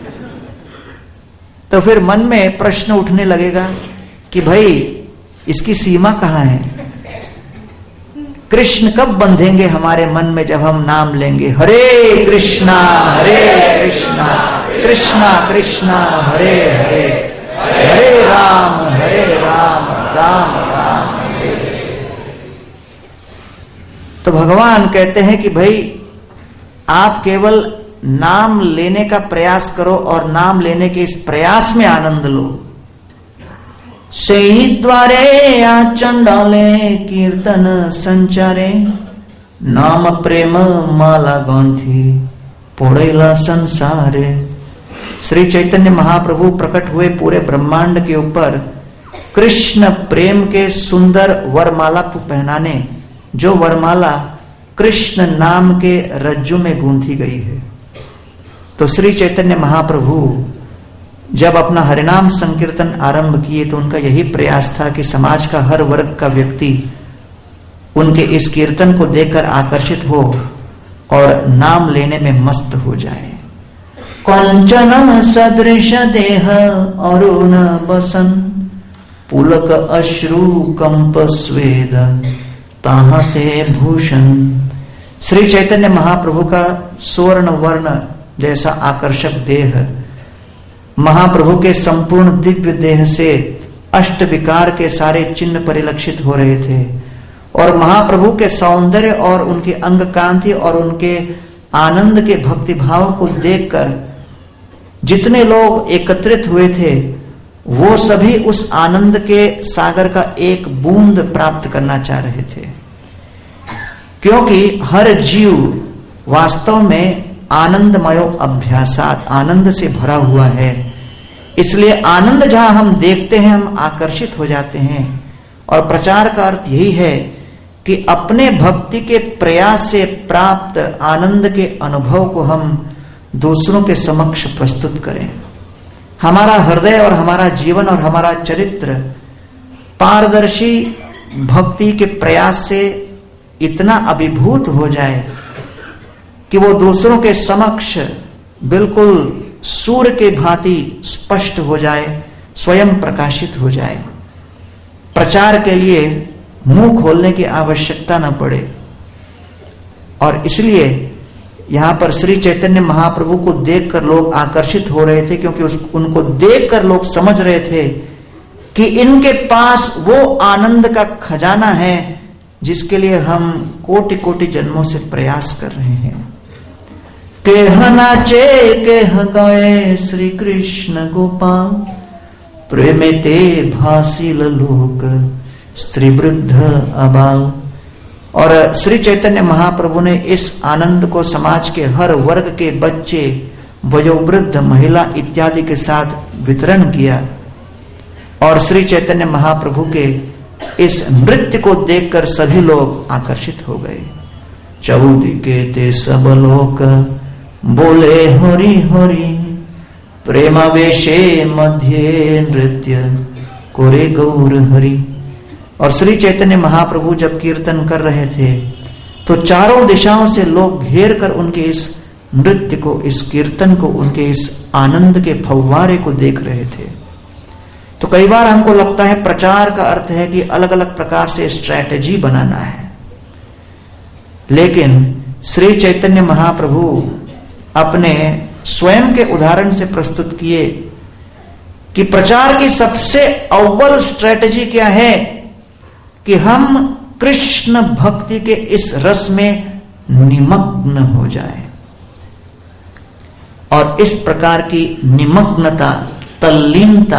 तो फिर मन में प्रश्न उठने लगेगा कि भाई इसकी सीमा कहां है? कृष्ण कब बंधेंगे हमारे मन में? जब हम नाम लेंगे हरे कृष्णा कृष्णा कृष्णा हरे हरे, हरे राम राम राम हरे। तो भगवान कहते हैं कि भाई आप केवल नाम लेने का प्रयास करो और नाम लेने के इस प्रयास में आनंद लो। से द्वारे आचंडाले कीर्तन संचारे, नाम प्रेम माला गांधी पोड़ेला संसारे। श्री चैतन्य महाप्रभु प्रकट हुए पूरे ब्रह्मांड के ऊपर कृष्ण प्रेम के सुंदर वरमाला को पहनाने, जो वरमाला कृष्ण नाम के रज्जु में गूंथी गई है। तो श्री चैतन्य महाप्रभु जब अपना हरिनाम संकीर्तन आरंभ किए तो उनका यही प्रयास था कि समाज का हर वर्ग का व्यक्ति उनके इस कीर्तन को देखकर आकर्षित हो और नाम लेने में मस्त हो जाए। कंचन सदृश देह अरुण बसन, पुलक अश्रु कंप स्वेद ताहते भूषण। श्री चैतन्य महाप्रभु का स्वर्ण वर्ण जैसा आकर्षक देह, महाप्रभु के संपूर्ण दिव्य देह से अष्ट विकार के सारे चिन्ह परिलक्षित हो रहे थे और महाप्रभु के सौंदर्य और उनके अंग कांति और उनके आनंद के भक्ति भाव को देखकर जितने लोग एकत्रित हुए थे वो सभी उस आनंद के सागर का एक बूंद प्राप्त करना चाह रहे थे, क्योंकि हर जीव वास्तव में आनंदमय अभ्यासात आनंद से भरा हुआ है। इसलिए आनंद जहां हम देखते हैं हम आकर्षित हो जाते हैं। और प्रचार का अर्थ यही है कि अपने भक्ति के प्रयास से प्राप्त आनंद के अनुभव को हम दूसरों के समक्ष प्रस्तुत करें। हमारा हृदय और हमारा जीवन और हमारा चरित्र पारदर्शी भक्ति के प्रयास से इतना अभिभूत हो जाए कि वो दूसरों के समक्ष बिल्कुल सूर्य के भांति स्पष्ट हो जाए, स्वयं प्रकाशित हो जाए। प्रचार के लिए मुंह खोलने की आवश्यकता न पड़े। और इसलिए यहां पर श्री चैतन्य महाप्रभु को देखकर लोग आकर्षित हो रहे थे, क्योंकि उनको देखकर लोग समझ रहे थे कि इनके पास वो आनंद का खजाना है जिसके लिए हम कोटि कोटि जन्मों से प्रयास कर रहे हैं। केह नाचे केह गाए श्री कृष्ण गोपाल, प्रेमे ते भासिल लोक स्त्री वृद्ध अबाल। और श्री चैतन्य महाप्रभु ने इस आनंद को समाज के हर वर्ग के बच्चे, वयोवृद्ध, महिला इत्यादि के साथ वितरण किया। और श्री चैतन्य महाप्रभु के इस नृत्य को देखकर सभी लोग आकर्षित हो गए। चौदिके ते सब लोक बोले हरि हरि, प्रेमावेशे मध्य नृत्य कोरे गौर हरि। और श्री चैतन्य महाप्रभु जब कीर्तन कर रहे थे तो चारों दिशाओं से लोग घेर कर उनके इस नृत्य को, इस कीर्तन को, उनके इस आनंद के फव्वारे को देख रहे थे। तो कई बार हमको लगता है प्रचार का अर्थ है कि अलग अलग प्रकार से स्ट्रैटेजी बनाना है, लेकिन श्री चैतन्य महाप्रभु अपने स्वयं के उदाहरण से प्रस्तुत किए कि प्रचार की सबसे अव्वल स्ट्रैटेजी क्या है कि हम कृष्ण भक्ति के इस रस में निमग्न हो जाए। और इस प्रकार की निमग्नता, तल्लीनता,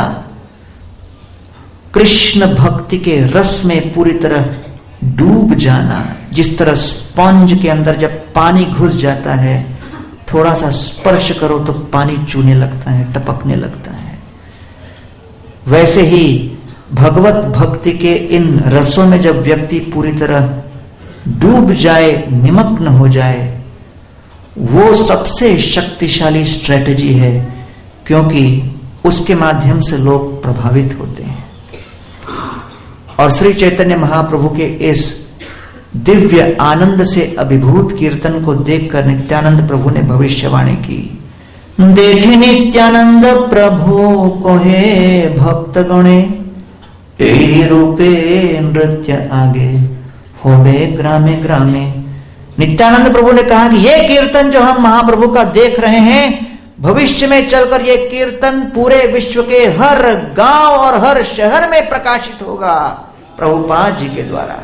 कृष्ण भक्ति के रस में पूरी तरह डूब जाना, जिस तरह स्पंज के अंदर जब पानी घुस जाता है, थोड़ा सा स्पर्श करो तो पानी चूने लगता है, टपकने लगता है, वैसे ही भगवत भक्ति के इन रसों में जब व्यक्ति पूरी तरह डूब जाए, निमग्न हो जाए, वो सबसे शक्तिशाली स्ट्रेटजी है, क्योंकि उसके माध्यम से लोग प्रभावित होते हैं। और श्री चैतन्य महाप्रभु के इस दिव्य आनंद से अभिभूत कीर्तन को देखकर नित्यानंद प्रभु ने भविष्यवाणी की। देखी नित्यानंद प्रभु कोहे भक्त गणे, ए रूपे नृत्य आगे होबे ग्रामे ग्रामे। नित्यानंद प्रभु ने कहा कि ये कीर्तन जो हम महाप्रभु का देख रहे हैं, भविष्य में चलकर ये कीर्तन पूरे विश्व के हर गांव और हर शहर में प्रकाशित होगा प्रभुपाद जी के द्वारा।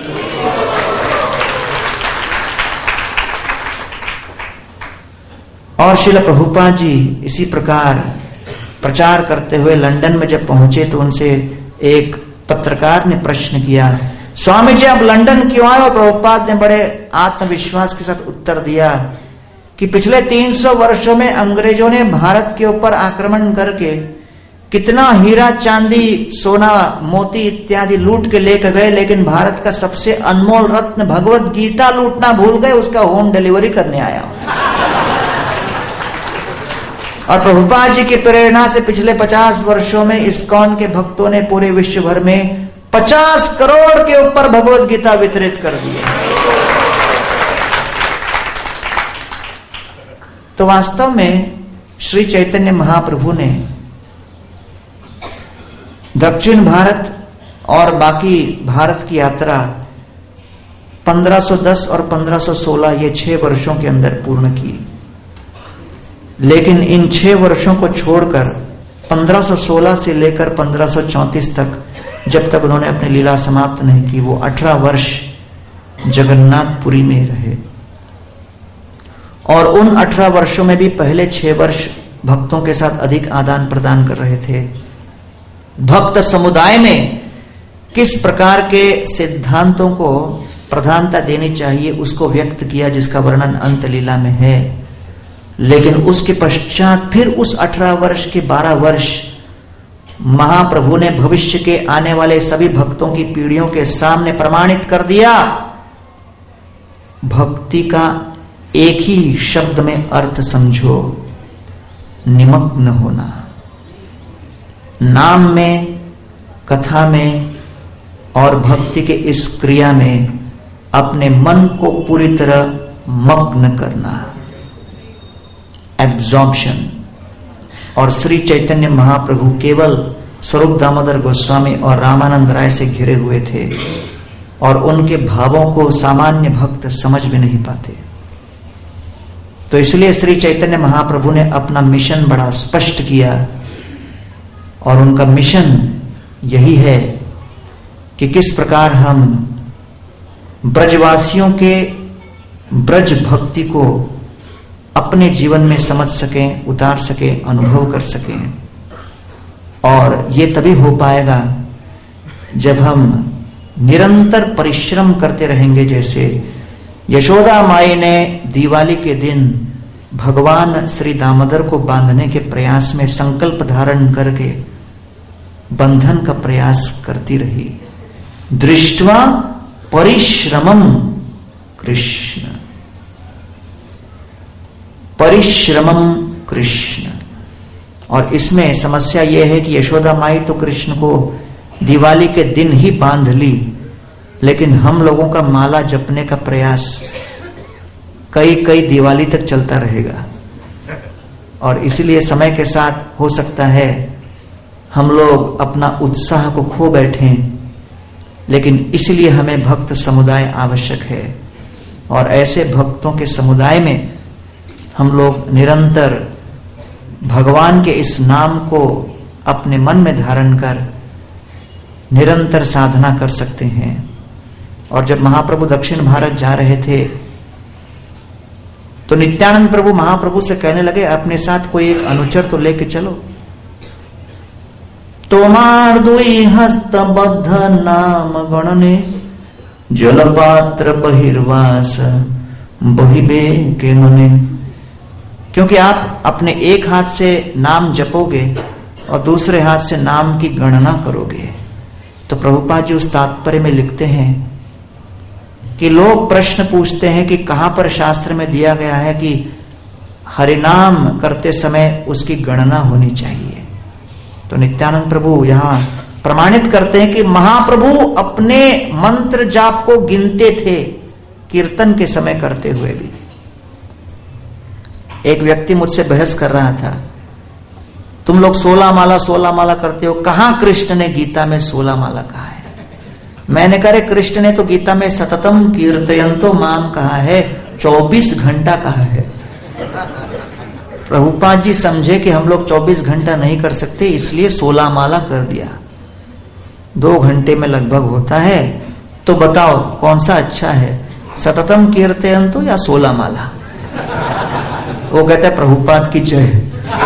और श्रील प्रभुपाद जी इसी प्रकार प्रचार करते हुए लंदन में जब पहुंचे तो उनसे एक पत्रकार ने प्रश्न किया, स्वामी जी आप लंदन क्यों आए? और प्रभुपाद ने बड़े आत्मविश्वास के साथ उत्तर दिया कि पिछले 300 वर्षों में अंग्रेजों ने भारत के ऊपर आक्रमण करके कितना हीरा, चांदी, सोना, मोती इत्यादि लूट के लेकर गए, लेकिन भारत का सबसे अनमोल रत्न भगवत गीता लूटना भूल गए, उसका होम डिलीवरी करने आया। और प्रभुपाद जी की प्रेरणा से पिछले 50 वर्षों में इस्कॉन के भक्तों ने पूरे विश्व भर में 50 करोड़ के ऊपर भगवत गीता वितरित कर दी है। तो वास्तव में श्री चैतन्य महाप्रभु ने दक्षिण भारत और बाकी भारत की यात्रा 1510 और 1516 ये 6 वर्षों के अंदर पूर्ण की। लेकिन इन 6 वर्षों को छोड़कर 1516 से लेकर 1534 तक, जब तक उन्होंने अपनी लीला समाप्त नहीं की, वो 18 वर्ष जगन्नाथपुरी में रहे। और उन 18 वर्षों में भी पहले 6 वर्ष भक्तों के साथ अधिक आदान प्रदान कर रहे थे। भक्त समुदाय में किस प्रकार के सिद्धांतों को प्रधानता देनी चाहिए उसको व्यक्त किया, जिसका वर्णन अंत लीला में है। लेकिन उसके पश्चात फिर उस 18 वर्ष के 12 वर्ष महाप्रभु ने भविष्य के आने वाले सभी भक्तों की पीढ़ियों के सामने प्रमाणित कर दिया, भक्ति का एक ही शब्द में अर्थ समझो, निमग्न होना। नाम में, कथा में और भक्ति के इस क्रिया में अपने मन को पूरी तरह मग्न करना, एब्जॉर्प्शन। और श्री चैतन्य महाप्रभु केवल स्वरूप दामोदर गोस्वामी और रामानंद राय से घिरे हुए थे और उनके भावों को सामान्य भक्त समझ भी नहीं पाते। तो इसलिए श्री चैतन्य महाप्रभु ने अपना मिशन बड़ा स्पष्ट किया, और उनका मिशन यही है कि किस प्रकार हम ब्रजवासियों के ब्रज भक्ति को अपने जीवन में समझ सकें, उतार सकें, अनुभव कर सकें। और ये तभी हो पाएगा जब हम निरंतर परिश्रम करते रहेंगे। जैसे यशोदा माई ने दिवाली के दिन भगवान श्री दामोदर को बांधने के प्रयास में संकल्प धारण करके बंधन का प्रयास करती रही। दृष्ट्वा परिश्रमम कृष्ण, परिश्रमम कृष्ण। और इसमें समस्या यह है कि यशोदा माई तो कृष्ण को दिवाली के दिन ही बांध ली, लेकिन हम लोगों का माला जपने का प्रयास कई कई दिवाली तक चलता रहेगा। और इसलिए समय के साथ हो सकता है हम लोग अपना उत्साह को खो बैठें, लेकिन इसलिए हमें भक्त समुदाय आवश्यक है। और ऐसे भक्तों के समुदाय में हम लोग निरंतर भगवान के इस नाम को अपने मन में धारण कर निरंतर साधना कर सकते हैं। और जब महाप्रभु दक्षिण भारत जा रहे थे तो नित्यानंद प्रभु महाप्रभु से कहने लगे, अपने साथ कोई एक अनुचर तो लेके चलो। तोमार दुई हस्त बद्ध नाम गणने, जलपात्र बहिर्वास बहिबे के मने। क्योंकि आप अपने एक हाथ से नाम जपोगे और दूसरे हाथ से नाम की गणना करोगे। तो प्रभुपाद जी उस तात्पर्य में लिखते हैं कि लोग प्रश्न पूछते हैं कि कहां पर शास्त्र में दिया गया है कि हरिनाम करते समय उसकी गणना होनी चाहिए। तो नित्यानंद प्रभु यहां प्रमाणित करते हैं कि महाप्रभु अपने मंत्र जाप को गिनते थे, कीर्तन के समय करते हुए भी। एक व्यक्ति मुझसे बहस कर रहा था, तुम लोग 16 माला करते हो, कहां कृष्ण ने गीता में 16 माला कहा है? मैंने कहा, कृष्ण ने तो गीता में सततम कीर्तयन्तो माम कहा है, 24 घंटा कहा है। प्रभुपाद जी समझे कि हम लोग 24 घंटा नहीं कर सकते, इसलिए 16 माला कर दिया। 2 घंटे में लगभग होता है। तो बताओ कौन सा अच्छा है, सततम कीर्तयन्तो या 16 माला? वो कहता है प्रभुपाद की जय।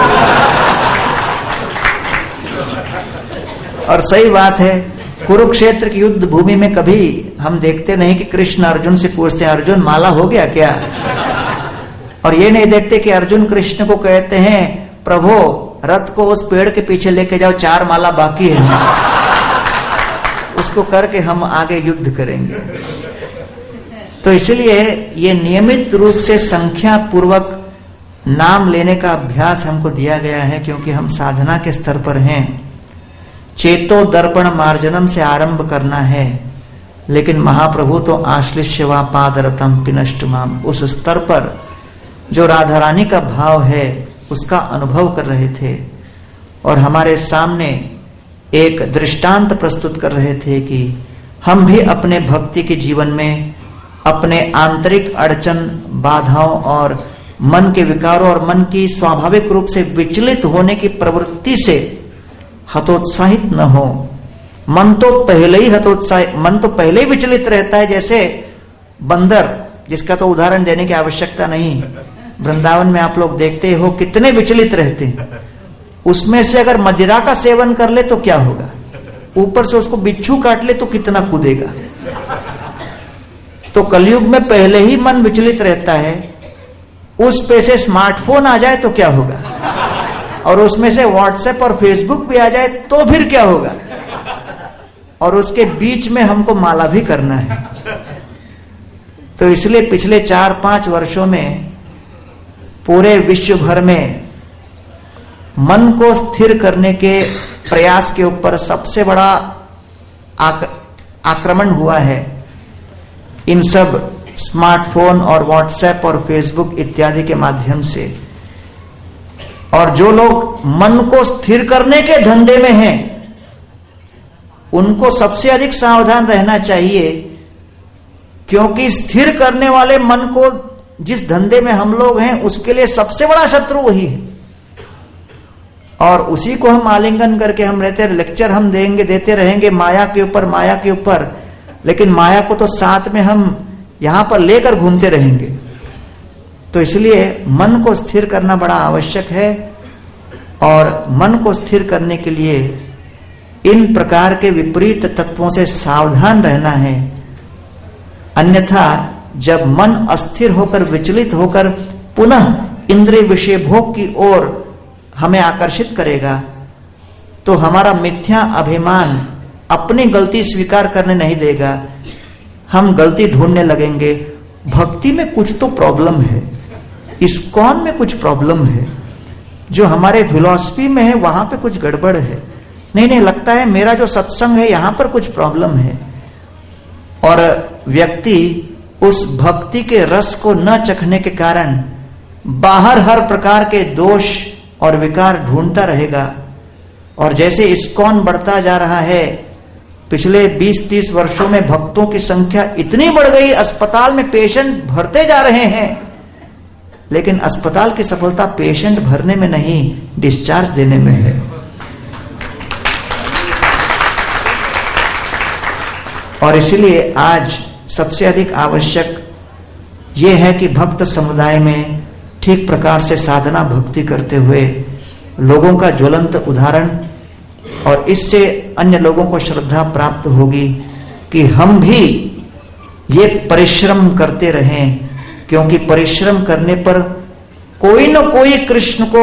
और सही बात है, कुरुक्षेत्र की युद्ध भूमि में कभी हम देखते नहीं कि कृष्ण अर्जुन से पूछते हैं, अर्जुन माला हो गया क्या? और ये नहीं देखते कि अर्जुन कृष्ण को कहते हैं, प्रभु रथ को उस पेड़ के पीछे लेके जाओ, 4 माला बाकी है, उसको करके हम आगे युद्ध करेंगे। तो इसलिए ये नियमित रूप से संख्या पूर्वक नाम लेने का अभ्यास हमको दिया गया है, क्योंकि हम साधना के स्तर पर हैं। चेतो दर्पण मार्जनम से आरंभ करना है, लेकिन महाप्रभु तो आश्लिष्यवा पादरतम पिनष्टुमाम, उस स्तर पर जो राधा रानी का भाव है उसका अनुभव कर रहे थे। और हमारे सामने एक दृष्टांत प्रस्तुत कर रहे थे कि हम भी अपने भक्ति के जीवन में अपने आंतरिक अड़चन, बाधाओं और मन के विकारों और मन की स्वाभाविक रूप से विचलित होने की प्रवृत्ति से हतोत्साहित न हो। मन तो पहले ही विचलित रहता है, जैसे बंदर, जिसका तो उदाहरण देने की आवश्यकता नहीं। वृंदावन में आप लोग देखते हो कितने विचलित रहते हैं। उसमें से अगर मदिरा का सेवन कर ले तो क्या होगा, ऊपर से उसको बिच्छू काट ले तो कितना कूदेगा। तो कलयुग में पहले ही मन विचलित रहता है, उस पे से स्मार्टफोन आ जाए तो क्या होगा, और उसमें से व्हाट्सएप और फेसबुक भी आ जाए तो फिर क्या होगा, और उसके बीच में हमको माला भी करना है। तो इसलिए पिछले 4-5 वर्षों में पूरे विश्व भर में मन को स्थिर करने के प्रयास के ऊपर सबसे बड़ा आक्रमण हुआ है इन सब स्मार्टफोन और व्हाट्सएप और फेसबुक इत्यादि के माध्यम से। और जो लोग मन को स्थिर करने के धंधे में हैं, उनको सबसे अधिक सावधान रहना चाहिए, क्योंकि स्थिर करने वाले मन को जिस धंधे में हम लोग हैं उसके लिए सबसे बड़ा शत्रु वही है। और उसी को हम आलिंगन करके हम रहते हैं, लेक्चर हम देते रहेंगे माया के ऊपर, लेकिन माया को तो साथ में हम यहां पर लेकर घूमते रहेंगे। तो इसलिए मन को स्थिर करना बड़ा आवश्यक है, और मन को स्थिर करने के लिए इन प्रकार के विपरीत तत्वों से सावधान रहना है। अन्यथा जब मन अस्थिर होकर, विचलित होकर पुनः इंद्रिय विषय भोग की ओर हमें आकर्षित करेगा, तो हमारा मिथ्या अभिमान अपनी गलती स्वीकार करने नहीं देगा। हम गलती ढूंढने लगेंगे, भक्ति में कुछ तो प्रॉब्लम है, इस्कॉन में कुछ प्रॉब्लम है, जो हमारे फिलॉसफी में है वहां पे कुछ गड़बड़ है, नहीं लगता है मेरा जो सत्संग है यहां पर कुछ प्रॉब्लम है। और व्यक्ति उस भक्ति के रस को न चखने के कारण बाहर हर प्रकार के दोष और विकार ढूंढता रहेगा। और जैसे इस्कॉन बढ़ता जा रहा है, पिछले 20-30 वर्षों में भक्तों की संख्या इतनी बढ़ गई, अस्पताल में पेशेंट भरते जा रहे हैं, लेकिन अस्पताल की सफलता पेशेंट भरने में नहीं, डिस्चार्ज देने में है। और इसलिए आज सबसे अधिक आवश्यक यह है कि भक्त समुदाय में ठीक प्रकार से साधना भक्ति करते हुए लोगों का ज्वलंत उदाहरण, और इससे अन्य लोगों को श्रद्धा प्राप्त होगी कि हम भी ये परिश्रम करते रहें, क्योंकि परिश्रम करने पर कोई न कोई कृष्ण को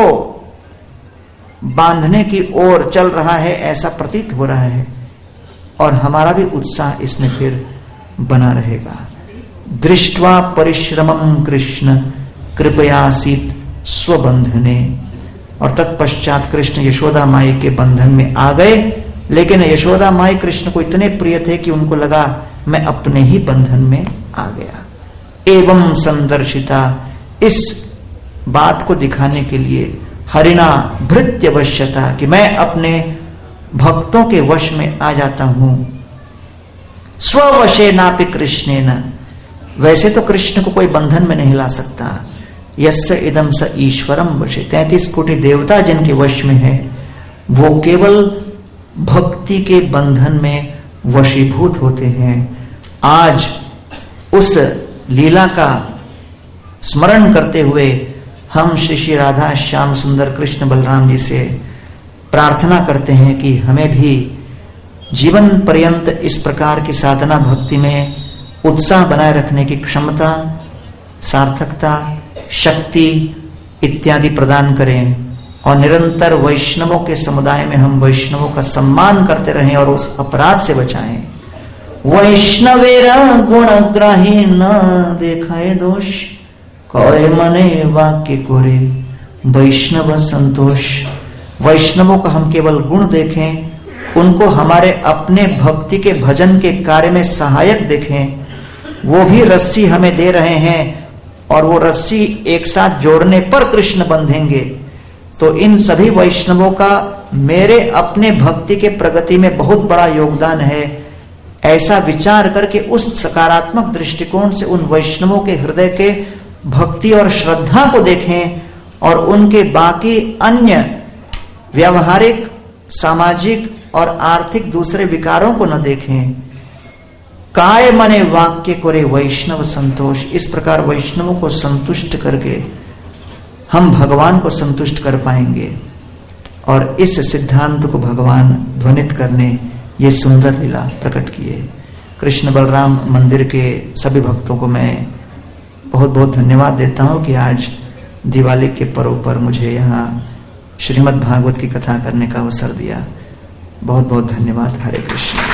बांधने की ओर चल रहा है, ऐसा प्रतीत हो रहा है, और हमारा भी उत्साह इसमें फिर बना रहेगा। दृष्ट्वा परिश्रमं कृष्ण कृपयासीत स्वबंधने। और तत्पश्चात कृष्ण यशोदा माई के बंधन में आ गए, लेकिन यशोदा माई कृष्ण को इतने प्रिय थे कि उनको लगा मैं अपने ही बंधन में आ गया। एवं संदर्शिता, इस बात को दिखाने के लिए हरिणा भृत्य वश्यता, कि मैं अपने भक्तों के वश में आ जाता हूं। स्ववशे नापि कृष्णेन, वैसे तो कृष्ण को कोई बंधन में नहीं ला सकता। यस्य इदम स ईश्वरम वशे, 33 कोटि देवता जिनके वश में है, वो केवल भक्ति के बंधन में वशीभूत होते हैं। आज उस लीला का स्मरण करते हुए हम श्री श्री राधा श्याम सुंदर कृष्ण बलराम जी से प्रार्थना करते हैं कि हमें भी जीवन पर्यंत इस प्रकार की साधना भक्ति में उत्साह बनाए रखने की क्षमता, सार्थकता, शक्ति इत्यादि प्रदान करें, और निरंतर वैष्णवों के समुदाय में हम वैष्णवों का सम्मान करते रहें और उस अपराध से बचाएं। वैष्णवेरा गुणग्राही न देखाए दोष, कोय मने वाक्य कोरे वैष्णव संतोष। वैष्णवों का हम केवल गुण देखें, उनको हमारे अपने भक्ति के भजन के कार्य में सहायक देखें। वो भी रस्सी हमें दे रहे हैं, और वो रस्सी एक साथ जोड़ने पर कृष्ण बंधेंगे। तो इन सभी वैष्णवों का मेरे अपने भक्ति के प्रगति में बहुत बड़ा योगदान है, ऐसा विचार करके उस सकारात्मक दृष्टिकोण से उन वैष्णवों के हृदय के भक्ति और श्रद्धा को देखें और उनके बाकी अन्य व्यावहारिक, सामाजिक और आर्थिक दूसरे विकारों को न देखें। काय मने वाक्य करे वैष्णव संतोष। इस प्रकार वैष्णवों को संतुष्ट करके हम भगवान को संतुष्ट कर पाएंगे। और इस सिद्धांत को भगवान ध्वनित करने ये सुंदर लीला प्रकट किए। कृष्ण बलराम मंदिर के सभी भक्तों को मैं बहुत बहुत धन्यवाद देता हूँ कि आज दिवाली के पर्व पर मुझे यहाँ श्रीमद् भागवत की कथा करने का अवसर दिया। बहुत बहुत धन्यवाद। हरे कृष्ण।